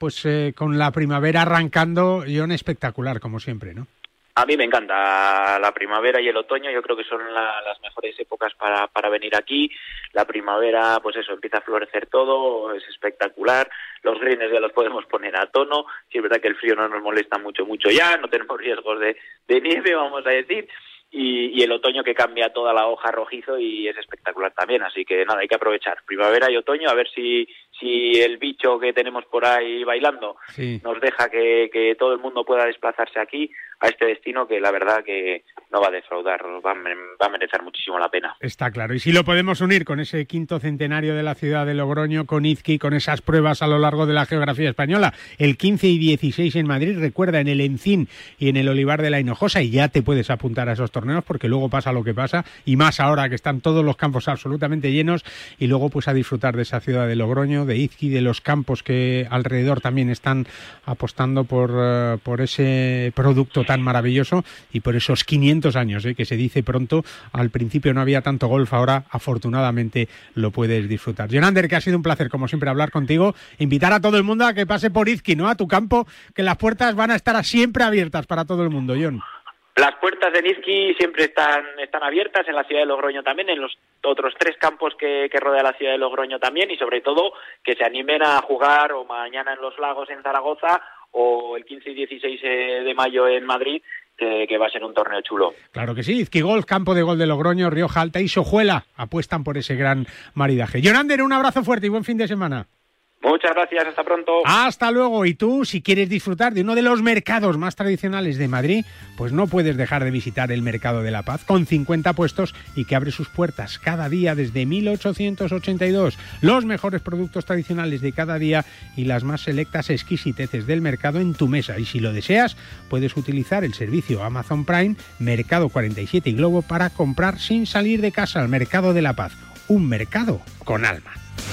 pues eh, con la primavera arrancando, John, espectacular, como siempre, ¿no? A mí me encanta la primavera y el otoño, yo creo que son la, las mejores épocas para, para venir aquí. La primavera, pues eso, empieza a florecer todo, es espectacular. Los greens ya los podemos poner a tono. Sí, es verdad que el frío no nos molesta mucho, mucho ya, no tenemos riesgos de, de nieve, vamos a decir. Y, y el otoño que cambia toda la hoja rojizo y es espectacular también, así que nada, hay que aprovechar primavera y otoño a ver si si el bicho que tenemos por ahí bailando sí. nos deja que, que todo el mundo pueda desplazarse aquí a este destino que la verdad que no va a defraudar, va a, va a merecer muchísimo la pena. Está claro, y si lo podemos unir con ese quinto centenario de la ciudad de Logroño, con Izqui, con esas pruebas a lo largo de la geografía española, el quince y dieciséis en Madrid, recuerda, en el Encín y en el Olivar de la Hinojosa, y ya te puedes apuntar a esos torneos porque luego pasa lo que pasa, y más ahora que están todos los campos absolutamente llenos, y luego pues a disfrutar de esa ciudad de Logroño, de Izqui, de los campos que alrededor también están apostando por, uh, por ese producto tan maravilloso y por esos quinientos años, ¿eh? que se dice pronto. Al principio no había tanto golf, ahora afortunadamente lo puedes disfrutar. John Ander, que ha sido un placer como siempre hablar contigo, invitar a todo el mundo a que pase por Izqui, ¿no? A tu campo, que las puertas van a estar siempre abiertas para todo el mundo, John. Las puertas de Izqui siempre están, están abiertas, en la ciudad de Logroño también, en los otros tres campos que, que rodea la ciudad de Logroño también, y sobre todo que se animen a jugar o mañana en Los Lagos en Zaragoza o el quince y dieciséis de mayo en Madrid, que, que va a ser un torneo chulo. Claro que sí, Izqui Golf, Campo de Gol de Logroño, Rioja Alta y Sojuela apuestan por ese gran maridaje. John Ander, un abrazo fuerte y buen fin de semana. Muchas gracias, hasta pronto. Hasta luego. Y tú, si quieres disfrutar de uno de los mercados más tradicionales de Madrid, pues no puedes dejar de visitar el Mercado de la Paz, con cincuenta puestos y que abre sus puertas cada día desde mil ochocientos ochenta y dos. Los mejores productos tradicionales de cada día y las más selectas exquisiteces del mercado en tu mesa. Y si lo deseas, puedes utilizar el servicio Amazon Prime, Mercado cuarenta y siete y Globo para comprar sin salir de casa. El Mercado de la Paz, un mercado con alma.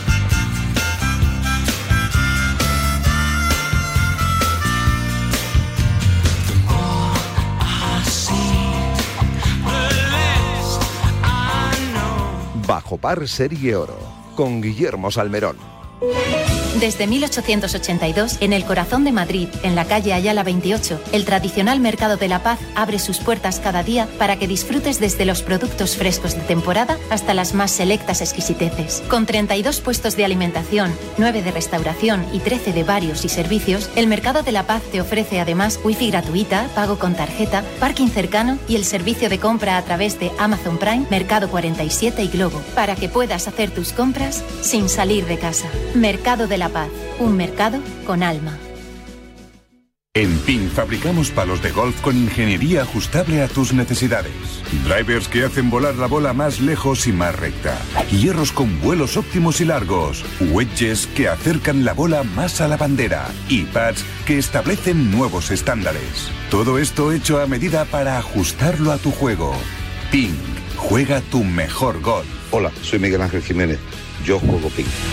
Bajo Par Serie Oro, con Guillermo Salmerón. Desde mil ochocientos ochenta y dos, en el corazón de Madrid, en la calle Ayala veintiocho, el tradicional Mercado de la Paz abre sus puertas cada día para que disfrutes desde los productos frescos de temporada hasta las más selectas exquisiteces. Con treinta y dos puestos de alimentación, nueve de restauración y trece de varios y servicios, el Mercado de la Paz te ofrece además wifi gratuita, pago con tarjeta, parking cercano y el servicio de compra a través de Amazon Prime, Mercado cuarenta y siete y Globo, para que puedas hacer tus compras sin salir de casa. Mercado de la Paz, un mercado con alma. En P I N fabricamos palos de golf con ingeniería ajustable a tus necesidades. Drivers que hacen volar la bola más lejos y más recta. Hierros con vuelos óptimos y largos. Wedges que acercan la bola más a la bandera. Y pads que establecen nuevos estándares. Todo esto hecho a medida para ajustarlo a tu juego. P I N, juega tu mejor golf. Hola, soy Miguel Ángel Jiménez. Yo juego P I N.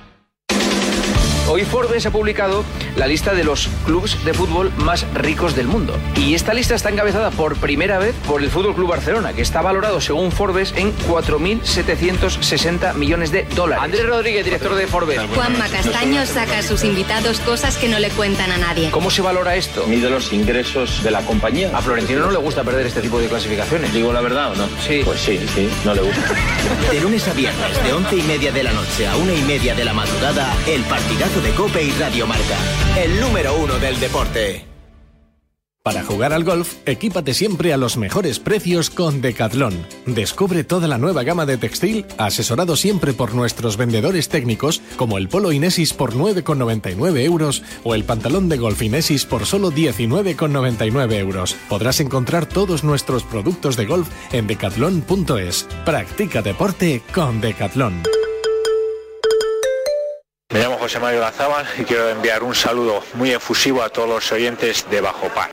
Hoy Forbes ha publicado la lista de los clubes de fútbol más ricos del mundo. Y esta lista está encabezada por primera vez por el Fútbol Club Barcelona, que está valorado, según Forbes, en cuatro mil setecientos sesenta millones de dólares. Andrés Rodríguez, director de Forbes. Juanma Castaño saca a sus invitados cosas que no le cuentan a nadie. ¿Cómo se valora esto? Mide los ingresos de la compañía. A Florentino no le gusta perder este tipo de clasificaciones. ¿Digo la verdad o no? Sí. Pues sí, sí, no le gusta. De lunes a viernes, de once y media de la noche a una y media de la madrugada, el partidazo de COPE y Radio Marca, el número uno del deporte. Para jugar al golf, equípate siempre a los mejores precios con Decathlon. Descubre toda la nueva gama de textil, asesorado siempre por nuestros vendedores técnicos, como el polo Inesis por nueve con noventa y nueve euros o el pantalón de golf Inesis por solo diecinueve con noventa y nueve euros. Podrás encontrar todos nuestros productos de golf en decathlon punto es. Practica deporte con Decathlon. Me llamo José Mario Lazábal y quiero enviar un saludo muy efusivo a todos los oyentes de Bajo Par.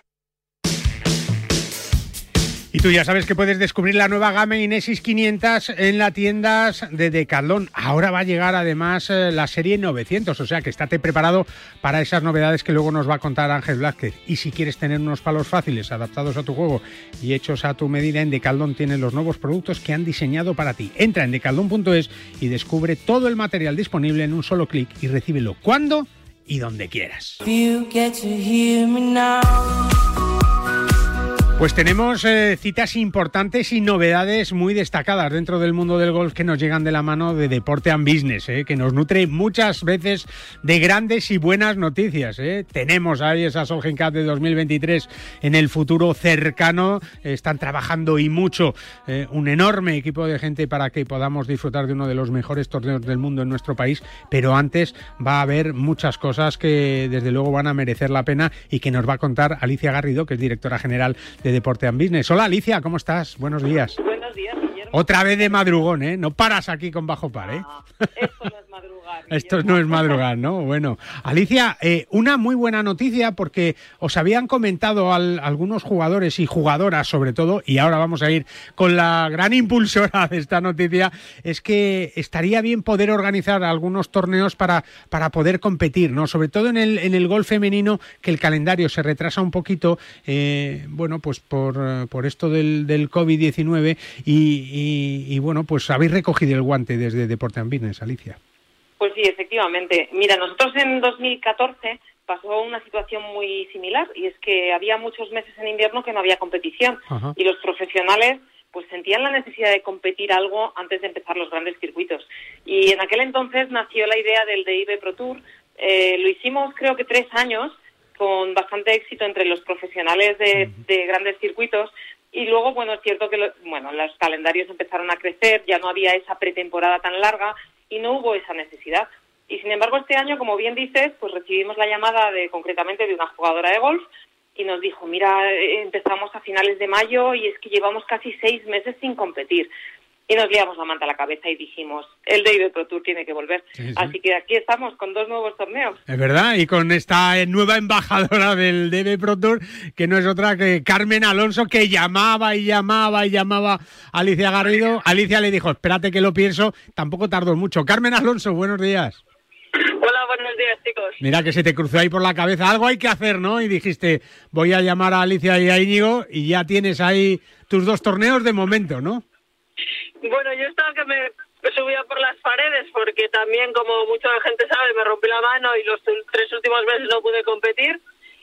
Y tú ya sabes que puedes descubrir la nueva gama Inesis quinientos en las tiendas de Decathlon. Ahora va a llegar además la serie novecientos, o sea que estate preparado para esas novedades que luego nos va a contar Ángel Blázquez. Y si quieres tener unos palos fáciles, adaptados a tu juego y hechos a tu medida, en Decathlon tienen los nuevos productos que han diseñado para ti. Entra en decathlon punto es y descubre todo el material disponible en un solo clic y recíbelo. ¿Cuándo? y donde quieras. Pues tenemos eh, citas importantes y novedades muy destacadas dentro del mundo del golf que nos llegan de la mano de Deporte and Business, eh, que nos nutre muchas veces de grandes y buenas noticias. Eh. Tenemos ahí esa Solheim Cup de dos mil veintitrés en el futuro cercano. Eh, están trabajando y mucho, eh, un enorme equipo de gente para que podamos disfrutar de uno de los mejores torneos del mundo en nuestro país, pero antes va a haber muchas cosas que desde luego van a merecer la pena y que nos va a contar Alicia Garrido, que es directora general de Deporte and Business. Hola Alicia, ¿cómo estás? Buenos días. Buenos días, Guillermo. Otra vez de madrugón, ¿eh? No paras aquí con bajo par, ¿eh? Ah, esto no es madrugar. Esto no es madrugar, ¿no? Bueno, Alicia, eh, una muy buena noticia porque os habían comentado al, algunos jugadores y jugadoras sobre todo, y ahora vamos a ir con la gran impulsora de esta noticia, es que estaría bien poder organizar algunos torneos para, para poder competir, ¿no? Sobre todo en el, en el golf femenino, que el calendario se retrasa un poquito, eh, bueno, pues por, por esto del, del covid diecinueve y, y, y bueno, pues habéis recogido el guante desde Deporte and Business, Alicia. Pues sí, efectivamente. Mira, nosotros en dos mil catorce pasó una situación muy similar, y es que había muchos meses en invierno que no había competición. Ajá. Y los profesionales pues sentían la necesidad de competir algo antes de empezar los grandes circuitos. Y en aquel entonces nació la idea del D I B Pro Tour. Eh, lo hicimos creo que tres años con bastante éxito entre los profesionales de, de grandes circuitos. Y luego, bueno, es cierto que lo, bueno, los calendarios empezaron a crecer, ya no había esa pretemporada tan larga y no hubo esa necesidad. Y sin embargo, este año, como bien dices, pues recibimos la llamada de concretamente de una jugadora de golf y nos dijo, mira, empezamos a finales de mayo y es que llevamos casi seis meses sin competir. Y nos liamos la manta a la cabeza y dijimos, el D I B Pro Tour tiene que volver. Sí, sí. Así que aquí estamos con dos nuevos torneos. Es verdad, y con esta nueva embajadora del D I B Pro Tour, que no es otra que Carmen Alonso, que llamaba y llamaba y llamaba a Alicia Garrido. Alicia le dijo, espérate que lo pienso, tampoco tardó mucho. Carmen Alonso, buenos días. Hola, buenos días, chicos. Mira que se te cruzó ahí por la cabeza, algo hay que hacer, ¿no? Y dijiste, voy a llamar a Alicia y a Íñigo, y ya tienes ahí tus dos torneos de momento, ¿no? Bueno, yo estaba que me subía por las paredes porque también, como mucha gente sabe, me rompí la mano y los tres últimos meses no pude competir.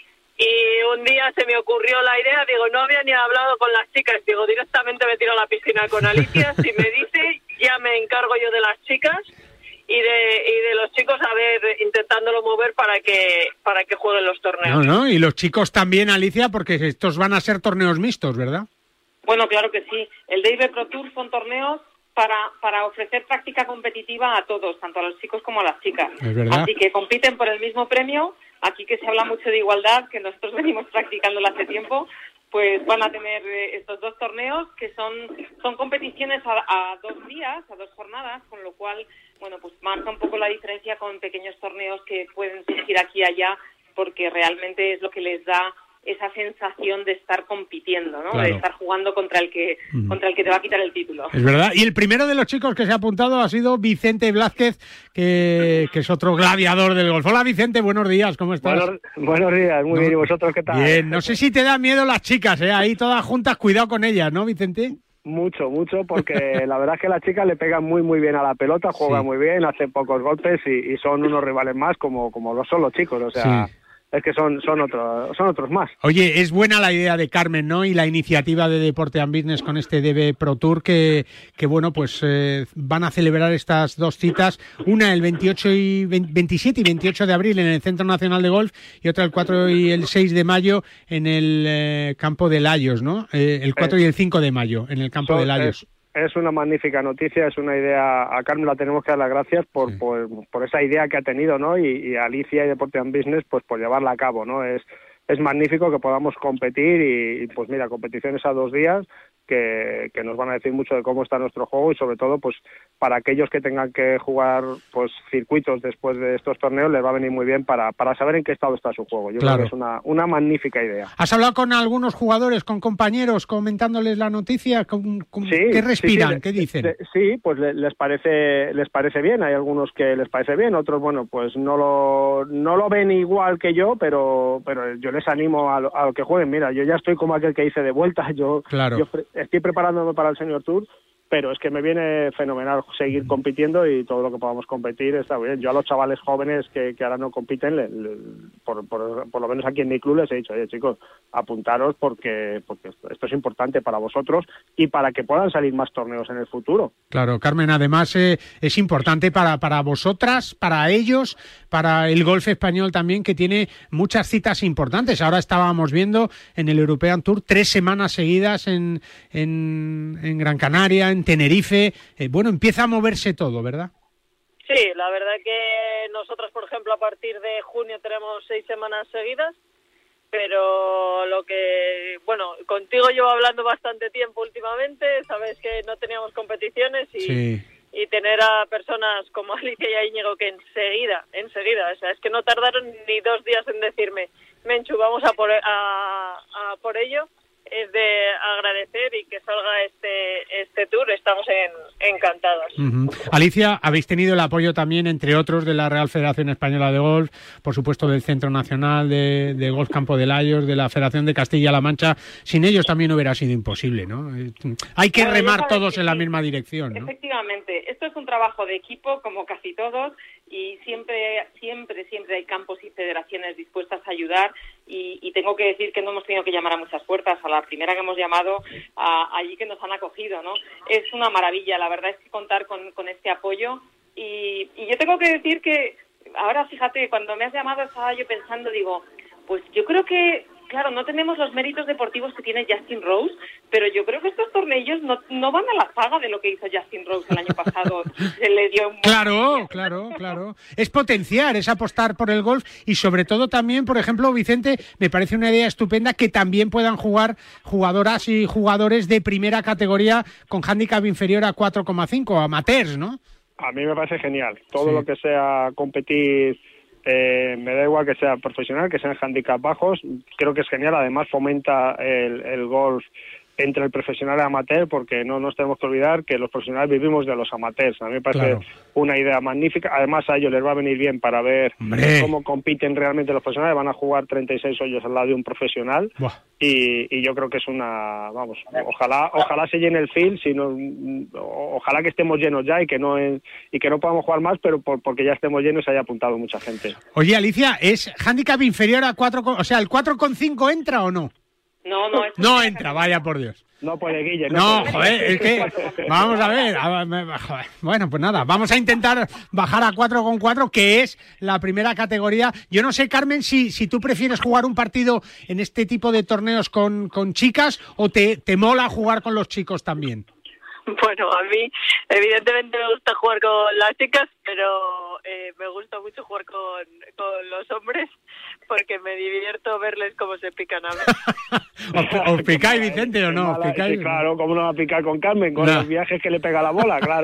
Y un día se me ocurrió la idea, digo, no había ni hablado con las chicas, digo, directamente me tiro a la piscina con Alicia, si me dice, ya me encargo yo de las chicas y de y de los chicos, a ver, intentándolo mover para que para que jueguen los torneos. No, no, y los chicos también, Alicia, porque estos van a ser torneos mixtos, ¿verdad? Bueno, claro que sí. El D I B Pro Tour son torneos para para ofrecer práctica competitiva a todos, tanto a los chicos como a las chicas. Es verdad. Así que compiten por el mismo premio. Aquí que se habla mucho de igualdad, que nosotros venimos practicándola hace tiempo, pues van a tener eh, estos dos torneos que son son competiciones a, a dos días, a dos jornadas, con lo cual, bueno, pues marca un poco la diferencia con pequeños torneos que pueden surgir aquí y allá, porque realmente es lo que les da esa sensación de estar compitiendo, ¿no? Claro. De estar jugando contra el que uh-huh. contra el que te va a quitar el título. Es verdad. Y el primero de los chicos que se ha apuntado ha sido Vicente Blázquez, que, que es otro gladiador del golf. Hola Vicente, buenos días, ¿cómo estás? Buenos, buenos días, muy no, bien. ¿Y vosotros qué tal? Bien. No sé si te da miedo las chicas, ¿eh? Ahí todas juntas, cuidado con ellas, ¿no, Vicente? Mucho, mucho, porque la verdad es que las chicas le pegan muy, muy bien a la pelota, juegan sí. muy bien, hacen pocos golpes y, y son unos rivales más como, como lo son los chicos, o sea... Sí. Es que son son otros son otros más. Oye, es buena la idea de Carmen, ¿no? Y la iniciativa de Deporte and Business con este D I B Pro Tour que, que bueno, pues eh, van a celebrar estas dos citas, una el veintiocho y veintisiete y veintiocho de abril en el Centro Nacional de Golf y otra el cuatro y el seis de mayo en el eh, campo de Layos, ¿no? Eh, el cuatro eh, y el cinco de mayo en el campo de Layos. Es... Es una magnífica noticia, es una idea, a Carmen la tenemos que dar las gracias por, sí. por, por esa idea que ha tenido, ¿no? Y, y a Alicia y Deporte and Business, pues por llevarla a cabo, ¿no? Es, es magnífico que podamos competir y, y pues mira, competiciones a dos días que, que nos van a decir mucho de cómo está nuestro juego y sobre todo, pues para aquellos que tengan que jugar pues circuitos después de estos torneos les va a venir muy bien para, para saber en qué estado está su juego. Yo claro. creo que es una, una magnífica idea. ¿Has hablado con algunos jugadores, con compañeros, comentándoles la noticia? ¿Con, con, sí, ¿Qué respiran? Sí, sí, ¿Qué dicen? Le, sí, pues les parece les parece bien. Hay algunos que les parece bien, otros, bueno, pues no lo no lo ven igual que yo, pero pero yo les animo a lo, a lo que jueguen. Mira, yo ya estoy como aquel que hice de vuelta. Yo, claro. yo estoy preparándome para el Senior Tour pero es que me viene fenomenal seguir compitiendo y todo lo que podamos competir está bien. Yo a los chavales jóvenes que, que ahora no compiten, le, le, por, por, por lo menos aquí en mi club les he dicho, oye chicos, apuntaros porque, porque esto, esto es importante para vosotros y para que puedan salir más torneos en el futuro. Claro, Carmen, además eh, es importante para, para vosotras, para ellos, para el golf español también, que tiene muchas citas importantes. Ahora estábamos viendo en el European Tour tres semanas seguidas en, en, en Gran Canaria, en Tenerife. Eh, bueno, empieza a moverse todo, ¿verdad? Sí, la verdad que nosotros, por ejemplo, a partir de junio tenemos seis semanas seguidas, pero lo que, bueno, contigo llevo hablando bastante tiempo últimamente, sabes que no teníamos competiciones y, sí. y tener a personas como Alicia y a Íñigo que enseguida, enseguida, o sea, es que no tardaron ni dos días en decirme, Menchu, vamos a por, a, a por ello, es de agradecer y que salga este este tour, estamos en, encantados. Uh-huh. Alicia, habéis tenido el apoyo también, entre otros, de la Real Federación Española de Golf, por supuesto del Centro Nacional de, de Golf Campo de Layos, de la Federación de Castilla-La Mancha. Sin ellos también hubiera sido imposible, ¿no? Hay que bueno, remar todos en la misma dirección, ¿no? Efectivamente, esto es un trabajo de equipo, como casi todos, y siempre, siempre, siempre hay campos y federaciones dispuestas a ayudar, y, y tengo que decir que no hemos tenido que llamar a muchas puertas. A la primera que hemos llamado, a, allí que nos han acogido, ¿no? Es una maravilla, la verdad es que contar con, con este apoyo, y, y yo tengo que decir que ahora, fíjate, cuando me has llamado estaba yo pensando, digo, pues yo creo que, claro, no tenemos los méritos deportivos que tiene Justin Rose, pero yo creo que estos torneos no, no van a la saga de lo que hizo Justin Rose el año pasado. Se le dio un claro, claro, claro. Es potenciar, es apostar por el golf y sobre todo también, por ejemplo, Vicente, me parece una idea estupenda que también puedan jugar jugadoras y jugadores de primera categoría con hándicap inferior a cuatro coma cinco, amateurs, ¿no? A mí me parece genial. Todo Sí. lo que sea competir... Eh, me da igual que sea profesional, que sean handicap bajos, creo que es genial, además fomenta el, el golf entre el profesional y el amateur, porque no nos tenemos que olvidar que los profesionales vivimos de los amateurs. A mí me parece Claro. una idea magnífica, además a ellos les va a venir bien para ver Hombre. cómo compiten realmente los profesionales, van a jugar treinta y seis hoyos al lado de un profesional. Buah. Y, y yo creo que es una, vamos, ojalá ojalá se llene el field, sino, ojalá que estemos llenos ya y que no y que no podamos jugar más, pero por, porque ya estemos llenos y se haya apuntado mucha gente. Oye, Alicia, ¿es hándicap inferior a cuatro, o sea, el cuatro coma cinco entra o no? No, no, es No entra, vaya por Dios. No puede, Guille. No, puede. joder, es que, vamos a ver, a- me- joder. Bueno, pues nada, vamos a intentar bajar a cuatro coma cuatro, que es la primera categoría. Yo no sé, Carmen, si, si tú prefieres jugar un partido en este tipo de torneos con, con chicas o te, te mola jugar con los chicos también. Bueno, a mí evidentemente me gusta jugar con las chicas, pero eh, me gusta mucho jugar con, con los hombres porque me divierto verles cómo se pican a ver. ¿Os, os picáis, Vicente, o no? ¿Os Mala- picáis? sí, claro, ¿cómo no va a picar con Carmen? Con No. los viajes que le pega la bola, claro.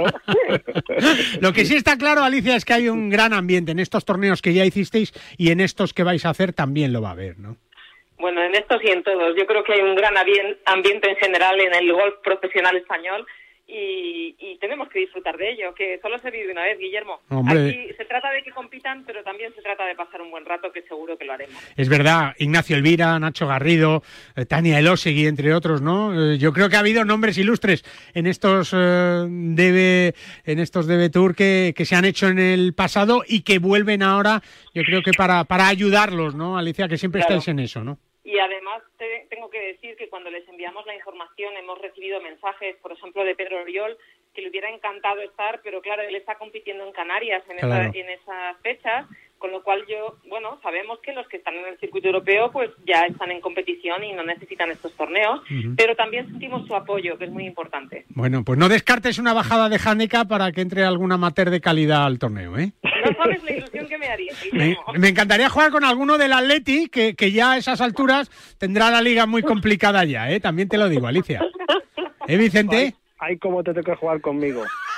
Lo que sí está claro, Alicia, es que hay un gran ambiente en estos torneos que ya hicisteis y en estos que vais a hacer también lo va a haber, ¿no? Bueno, en estos y en todos. Yo creo que hay un gran ambien- ambiente en general en el golf profesional español y, y tenemos que disfrutar de ello, que solo se vive una vez, Guillermo. Hombre. Aquí se trata de que compitan, pero también se trata de pasar un buen rato, que seguro que lo haremos. Es verdad, Ignacio Elvira, Nacho Garrido, eh, Tania Elosegui, entre otros, ¿no? Eh, yo creo que ha habido nombres ilustres en estos eh, D B, en estos D B Tour que, que se han hecho en el pasado y que vuelven ahora, yo creo que para, para ayudarlos, ¿no, Alicia? Que siempre Claro. estáis en eso, ¿no? Y además te- tengo que decir que cuando les enviamos la información hemos recibido mensajes, por ejemplo, de Pedro Oriol, que le hubiera encantado estar, pero claro, él está compitiendo en Canarias en, Claro. esa- en esas fechas, con lo cual yo, bueno, sabemos que los que están en el circuito europeo pues ya están en competición y no necesitan estos torneos, Ujú. pero también sentimos su apoyo, que es muy importante. Bueno, pues no descartes una bajada de handicap para que entre algún amateur de calidad al torneo, ¿eh? No sabes la ilusión que me haría. Me, Guillermo. me encantaría jugar con alguno del Atleti, que, que ya a esas alturas tendrá la liga muy complicada ya, ¿eh? También te lo digo, Alicia. ¿Eh, Vicente? Ay, cómo te tengo que jugar conmigo.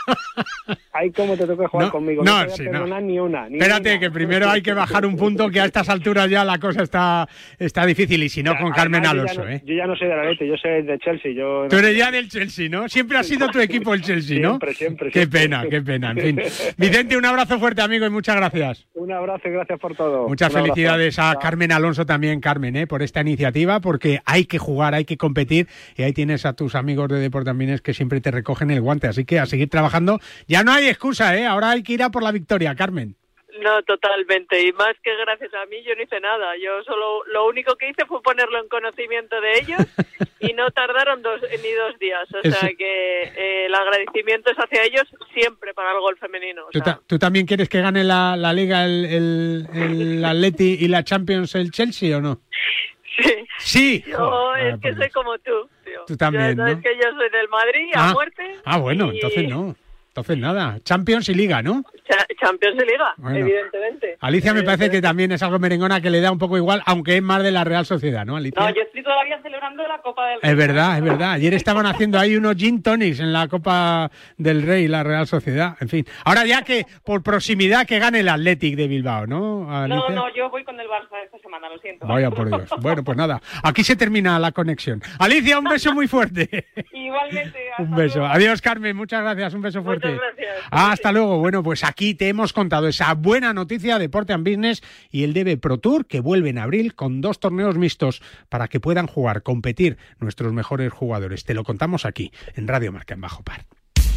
Ahí como te toca jugar no, conmigo. No, no sí, no. ni una. Ni Espérate, una. que primero hay que bajar un punto, que a estas alturas ya la cosa está, está difícil, y si no, con Carmen Además, Alonso, yo ya no, ¿eh? Yo ya no soy de la Leti, yo soy de Chelsea. Yo Tú eres ya del Chelsea, ¿no? Siempre ha sido tu equipo el Chelsea, ¿no? Siempre, siempre. Qué siempre. pena, qué pena, en fin. Vicente, un abrazo fuerte, amigo, y muchas gracias. Un abrazo y gracias por todo. Muchas Un felicidades abrazo. a Carmen Alonso también, Carmen, ¿eh? por esta iniciativa, porque hay que jugar, hay que competir, y ahí tienes a tus amigos de Deportes Ambientes que siempre te recogen el guante, así que a seguir trabajando. Ya no hay excusa, ¿eh? Ahora hay que ir a por la victoria, Carmen. No, totalmente. Y más que gracias a mí yo no hice nada. Yo solo lo único que hice fue ponerlo en conocimiento de ellos y no tardaron dos, ni dos días. O sea que eh, el agradecimiento es hacia ellos siempre para el golf femenino. O ¿Tú, sea, ta- ¿Tú también quieres que gane la, la Liga, el, el, el Atleti y la Champions el Chelsea o no? sí. Sí. Yo Joder, es que soy como tú, tío. Tú también, Yo, ¿no? Es que yo soy del Madrid a Ah, muerte. Ah, bueno, y- entonces no. Entonces nada. Champions y Liga, ¿no? Cha- Champions y Liga, Bueno. evidentemente. Alicia me parece que también es algo merengona, que le da un poco igual, aunque es más de la Real Sociedad, ¿no, Alicia? No, yo estoy todavía celebrando la Copa del Rey. Es verdad, es verdad. Ayer estaban haciendo ahí unos gin tonics en la Copa del Rey, la Real Sociedad. En fin. Ahora ya que por proximidad que gane el Athletic de Bilbao, ¿no, Alicia? No, no, yo voy con el Barça esta semana, lo siento. Vaya por Dios. Bueno, pues nada. Aquí se termina la conexión. Alicia, un beso muy fuerte. Igualmente. Un beso. Adiós, Carmen. Muchas gracias. Un beso fuerte. Muchas gracias. Hasta luego. Bueno, pues aquí te hemos contado esa buena noticia de Deporte and Business y el D B Pro Tour, que vuelve en abril con dos torneos mixtos para que puedan jugar, competir nuestros mejores jugadores. Te lo contamos aquí, en Radio Marca, en Bajo Par.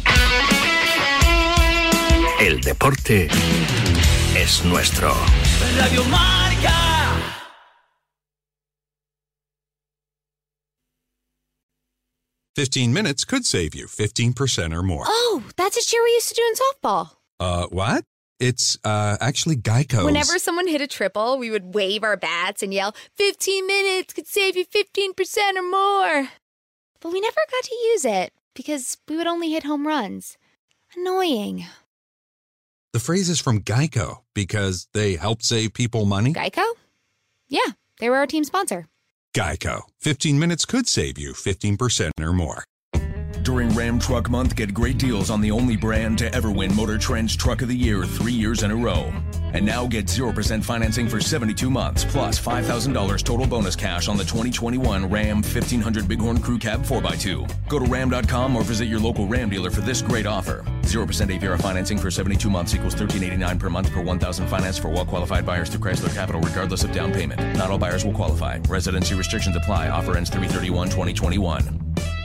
El deporte es nuestro. Radio Marca. fifteen minutes could save you fifteen percent or more. Oh, that's a cheer we used to do in softball. Uh, what? It's uh, actually Geico's. Whenever someone hit a triple, we would wave our bats and yell, fifteen minutes could save you fifteen percent or more. But we never got to use it because we would only hit home runs. Annoying. The phrase is from Geico because they help save people money. Geico? Yeah, they were our team sponsor. Geico. fifteen minutes could save you fifteen percent or more. During Ram Truck Month, get great deals on the only brand to ever win Motor Trend's Truck of the Year three years in a row. And now get zero percent financing for seventy-two months, plus five thousand dollars total bonus cash on the twenty twenty-one Ram fifteen hundred Bighorn Crew Cab four by two. Go to ram dot com or visit your local Ram dealer for this great offer. zero percent A P R financing for seventy-two months equals thirteen eighty-nine per month per one thousand finance for well-qualified buyers through Chrysler Capital regardless of down payment. Not all buyers will qualify. Residency restrictions apply. Offer ends three thirty-one twenty twenty-one.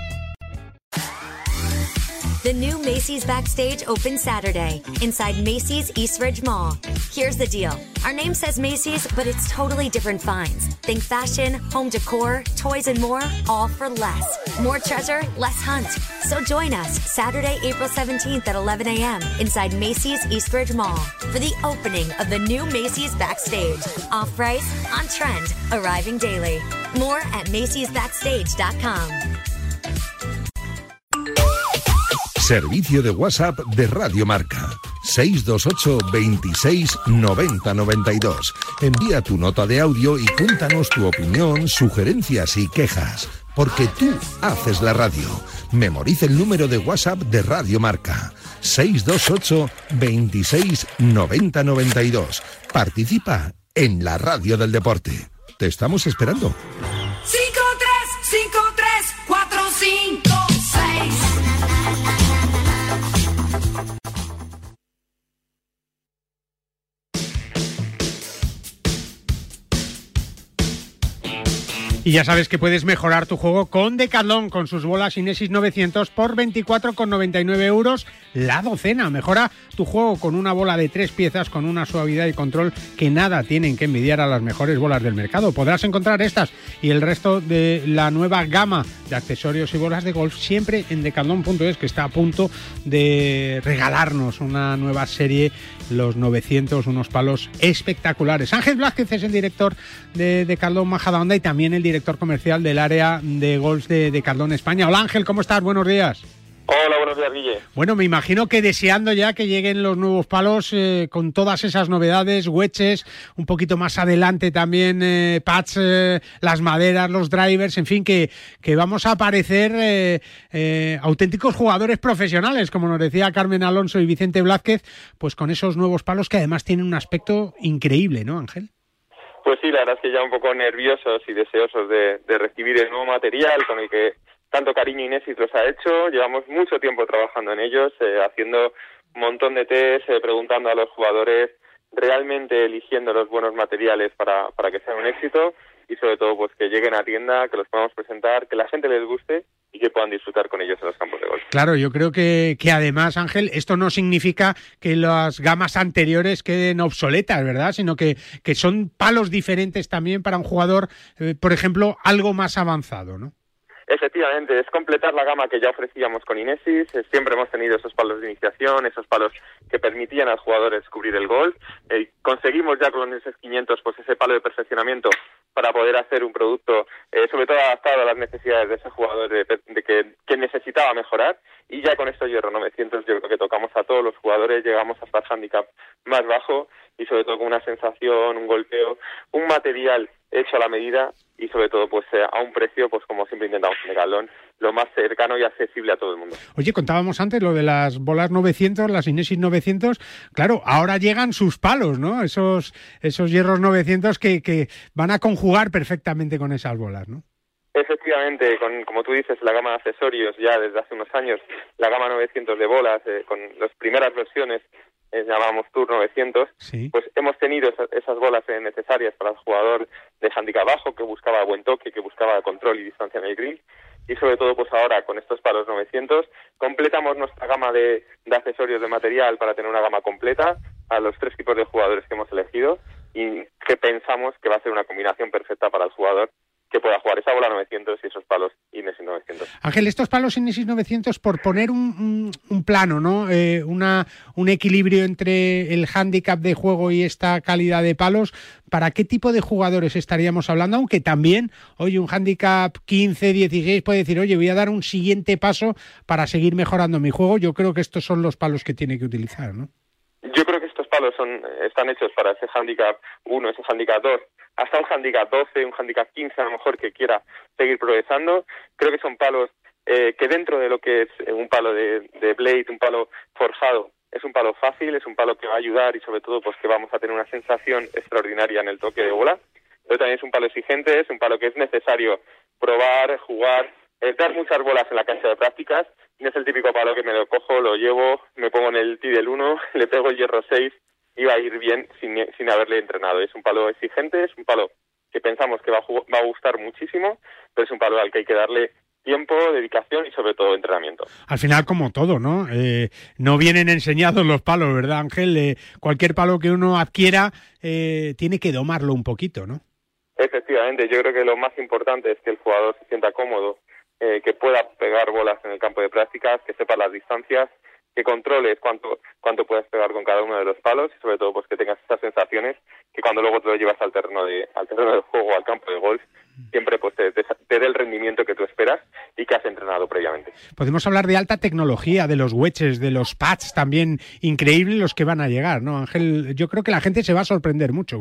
The new Macy's Backstage opens Saturday inside Macy's Eastridge Mall. Here's the deal. Our name says Macy's, but it's totally different finds. Think fashion, home decor, toys, and more, all for less. More treasure, less hunt. So join us Saturday, April seventeenth at eleven a.m. inside Macy's Eastridge Mall for the opening of the new Macy's Backstage. Off price, on trend, arriving daily. More at macys backstage dot com. Servicio de WhatsApp de Radio Marca. seis dos ocho, veintiséis, noventa, noventa y dos. Envía tu nota de audio y cuéntanos tu opinión, sugerencias y quejas. Porque tú haces la radio. Memoriza el número de WhatsApp de Radio Marca. seis dos ocho, veintiséis, noventa, noventa y dos. Participa en la radio del deporte. Te estamos esperando. cinco tres cinco tres cuatro cinco seis. Y ya sabes que puedes mejorar tu juego con Decathlon, con sus bolas Inesis novecientos por veinticuatro con noventa y nueve euros la docena. Mejora tu juego con una bola de tres piezas con una suavidad y control que nada tienen que envidiar a las mejores bolas del mercado. Podrás encontrar estas y el resto de la nueva gama de accesorios y bolas de golf siempre en decathlon punto es, que está a punto de regalarnos una nueva serie, los novecientos, unos palos espectaculares. Ángel Blázquez es el director de Decathlon Majadahonda y también el director comercial del área de golf de Decathlon España. Hola Ángel, ¿cómo estás? Buenos días. Hola, buenos días, Guille. Bueno, me imagino que deseando ya que lleguen los nuevos palos eh, con todas esas novedades, wedges, un poquito más adelante también eh, pads, eh, las maderas, los drivers, en fin, que, que vamos a aparecer eh, eh, auténticos jugadores profesionales, como nos decía Carmen Alonso y Vicente Blázquez, pues con esos nuevos palos que además tienen un aspecto increíble, ¿no, Ángel? Pues sí, la verdad es que ya un poco nerviosos y deseosos de, de recibir el nuevo material con el que tanto cariño Inesis los ha hecho. Llevamos mucho tiempo trabajando en ellos, eh, haciendo un montón de test, eh, preguntando a los jugadores, realmente eligiendo los buenos materiales para, para que sean un éxito y sobre todo pues que lleguen a tienda, que los podamos presentar, que la gente les guste y que puedan disfrutar con ellos en los campos de golf. Claro, yo creo que, que además, Ángel, esto no significa que las gamas anteriores queden obsoletas, ¿verdad? Sino que, que son palos diferentes también para un jugador, eh, por ejemplo, algo más avanzado, ¿no? Efectivamente, es completar la gama que ya ofrecíamos con Inesis. Siempre hemos tenido esos palos de iniciación, esos palos que permitían a los jugadores descubrir el golf. Eh, conseguimos ya con el Inesis quinientos pues ese palo de perfeccionamiento para poder hacer un producto eh, sobre todo adaptado a las necesidades de ese jugador de, de que, que necesitaba mejorar. Y ya con estos Hierro novecientos yo creo que tocamos a todos los jugadores, llegamos hasta el handicap más bajo y sobre todo con una sensación, un golpeo, un material hecho a la medida y sobre todo pues eh, a un precio, pues como siempre intentamos en Decathlon, lo más cercano y accesible a todo el mundo. Oye, contábamos antes lo de las bolas novecientos, las Inesis novecientos, claro, ahora llegan sus palos, ¿no? Esos esos hierros novecientos que, que van a conjugar perfectamente con esas bolas, ¿no? Efectivamente, con, como tú dices, la gama de accesorios ya desde hace unos años, la gama novecientos de bolas, eh, con las primeras versiones, eh, llamábamos Tour novecientos, sí. Pues hemos tenido esas, esas bolas eh, necesarias para el jugador de handicap bajo, que buscaba buen toque, que buscaba control y distancia en el green, y sobre todo pues ahora con estos palos novecientos completamos nuestra gama de, de accesorios de material para tener una gama completa a los tres tipos de jugadores que hemos elegido y que pensamos que va a ser una combinación perfecta para el jugador que pueda jugar esa bola novecientos y esos palos Inesis novecientos. Ángel, estos palos Inesis novecientos, por poner un, un, un plano, ¿no? Eh, una, un equilibrio entre el hándicap de juego y esta calidad de palos, ¿para qué tipo de jugadores estaríamos hablando? Aunque también, oye, un hándicap quince, dieciséis puede decir, oye, voy a dar un siguiente paso para seguir mejorando mi juego. Yo creo que estos son los palos que tiene que utilizar, ¿no? Yo creo que estos palos son están hechos para ese handicap uno, ese handicap dos, hasta un handicap doce, un handicap quince a lo mejor que quiera seguir progresando. Creo que son palos eh, que dentro de lo que es un palo de, de blade, un palo forjado, es un palo fácil, es un palo que va a ayudar y sobre todo pues que vamos a tener una sensación extraordinaria en el toque de bola. Pero también es un palo exigente, es un palo que es necesario probar, jugar, eh, dar muchas bolas en la cancha de prácticas. No es el típico palo que me lo cojo, lo llevo, me pongo en el tee del uno, le pego el hierro seis y va a ir bien sin, sin haberle entrenado. Es un palo exigente, es un palo que pensamos que va a, va a gustar muchísimo, pero es un palo al que hay que darle tiempo, dedicación y sobre todo entrenamiento. Al final, como todo, ¿no? Eh, no vienen enseñados los palos, ¿verdad, Ángel? Eh, cualquier palo que uno adquiera eh, tiene que domarlo un poquito, ¿no? Efectivamente, yo creo que lo más importante es que el jugador se sienta cómodo, eh, que pueda pegar bolas en el campo de prácticas, que sepa las distancias, que controles cuánto cuánto puedes pegar con cada uno de los palos y sobre todo pues que tengas estas sensaciones que cuando luego te lo llevas al terreno de al terreno del juego, al campo de golf, siempre pues te, te, te dé el rendimiento que tú esperas y que has entrenado previamente. Podemos hablar de alta tecnología, de los wedges, de los pads también increíbles los que van a llegar, ¿no, Ángel? Yo creo que la gente se va a sorprender mucho.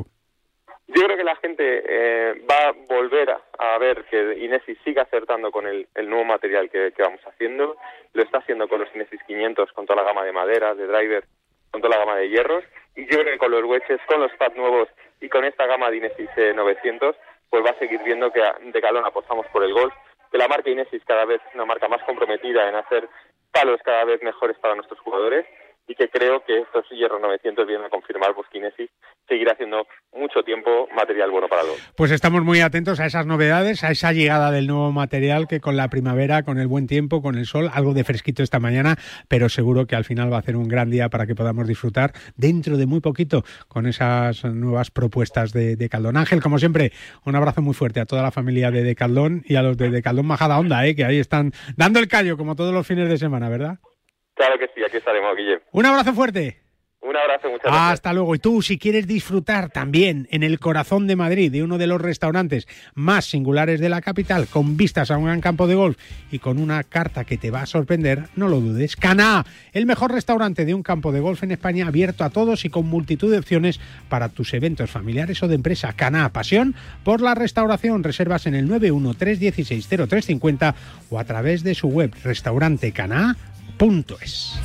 Yo creo que la gente eh, va a volver a, a ver que Inesis sigue acertando con el, el nuevo material que, que vamos haciendo. Lo está haciendo con los Inesis quinientos, con toda la gama de maderas, de driver, con toda la gama de hierros. Y yo creo que con los wedges, con los pads nuevos y con esta gama de Inesis eh, novecientos, pues va a seguir viendo que en Decathlon apostamos por el golf, que la marca Inesis cada vez es una marca más comprometida en hacer palos cada vez mejores para nuestros jugadores y que creo que estos Hierro novecientos vienen a confirmar pues, que Inesis seguirá haciendo mucho tiempo material bueno para el golf. Pues estamos muy atentos a esas novedades, a esa llegada del nuevo material que con la primavera, con el buen tiempo, con el sol, algo de fresquito esta mañana, pero seguro que al final va a ser un gran día para que podamos disfrutar dentro de muy poquito con esas nuevas propuestas de Decathlon. Ángel, como siempre, un abrazo muy fuerte a toda la familia de Decathlon y a los de Decathlon Majadahonda, ¿eh? Que ahí están dando el callo como todos los fines de semana, ¿verdad? Claro que sí, aquí estaremos, Guillermo. Un abrazo fuerte. Un Un abrazo, muchas gracias. Hasta luego. Y tú, si quieres disfrutar también en el corazón de Madrid de uno de los restaurantes más singulares de la capital, con vistas a un gran campo de golf y con una carta que te va a sorprender, no lo dudes. Canaá, el mejor restaurante de un campo de golf en España, abierto a todos y con multitud de opciones para tus eventos familiares o de empresa. Canaá, pasión por la restauración. Reservas en el nueve uno tres uno seis cero tres cinco cero o a través de su web restaurante canaá punto es.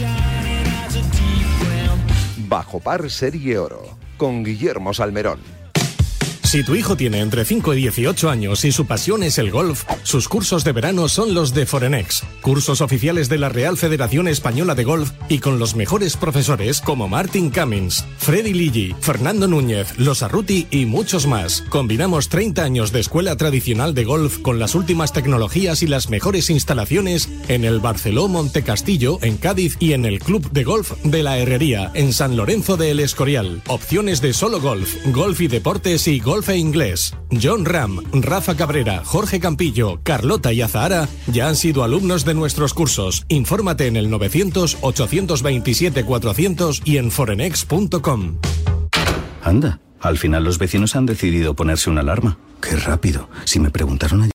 Bajo Par Serie Oro, con Guillermo Salmerón. Si tu hijo tiene entre cinco y dieciocho años y su pasión es el golf, sus cursos de verano son los de Forenex. Cursos oficiales de la Real Federación Española de Golf y con los mejores profesores como Martin Cummins, Freddy Ligi, Fernando Núñez, Los Arruti y muchos más. Combinamos treinta años de escuela tradicional de golf con las últimas tecnologías y las mejores instalaciones en el Barceló Montecastillo, en Cádiz, y en el Club de Golf de la Herrería, en San Lorenzo de El Escorial. Opciones de solo golf, golf y deportes y golf e inglés. John Ram, Rafa Cabrera, Jorge Campillo, Carlota y Azahara ya han sido alumnos de nuestros cursos. Infórmate en el novecientos, ochocientos veintisiete, cuatrocientos y en forenex punto com. Anda, al final los vecinos han decidido ponerse una alarma. Qué rápido. Si me preguntaron ayer...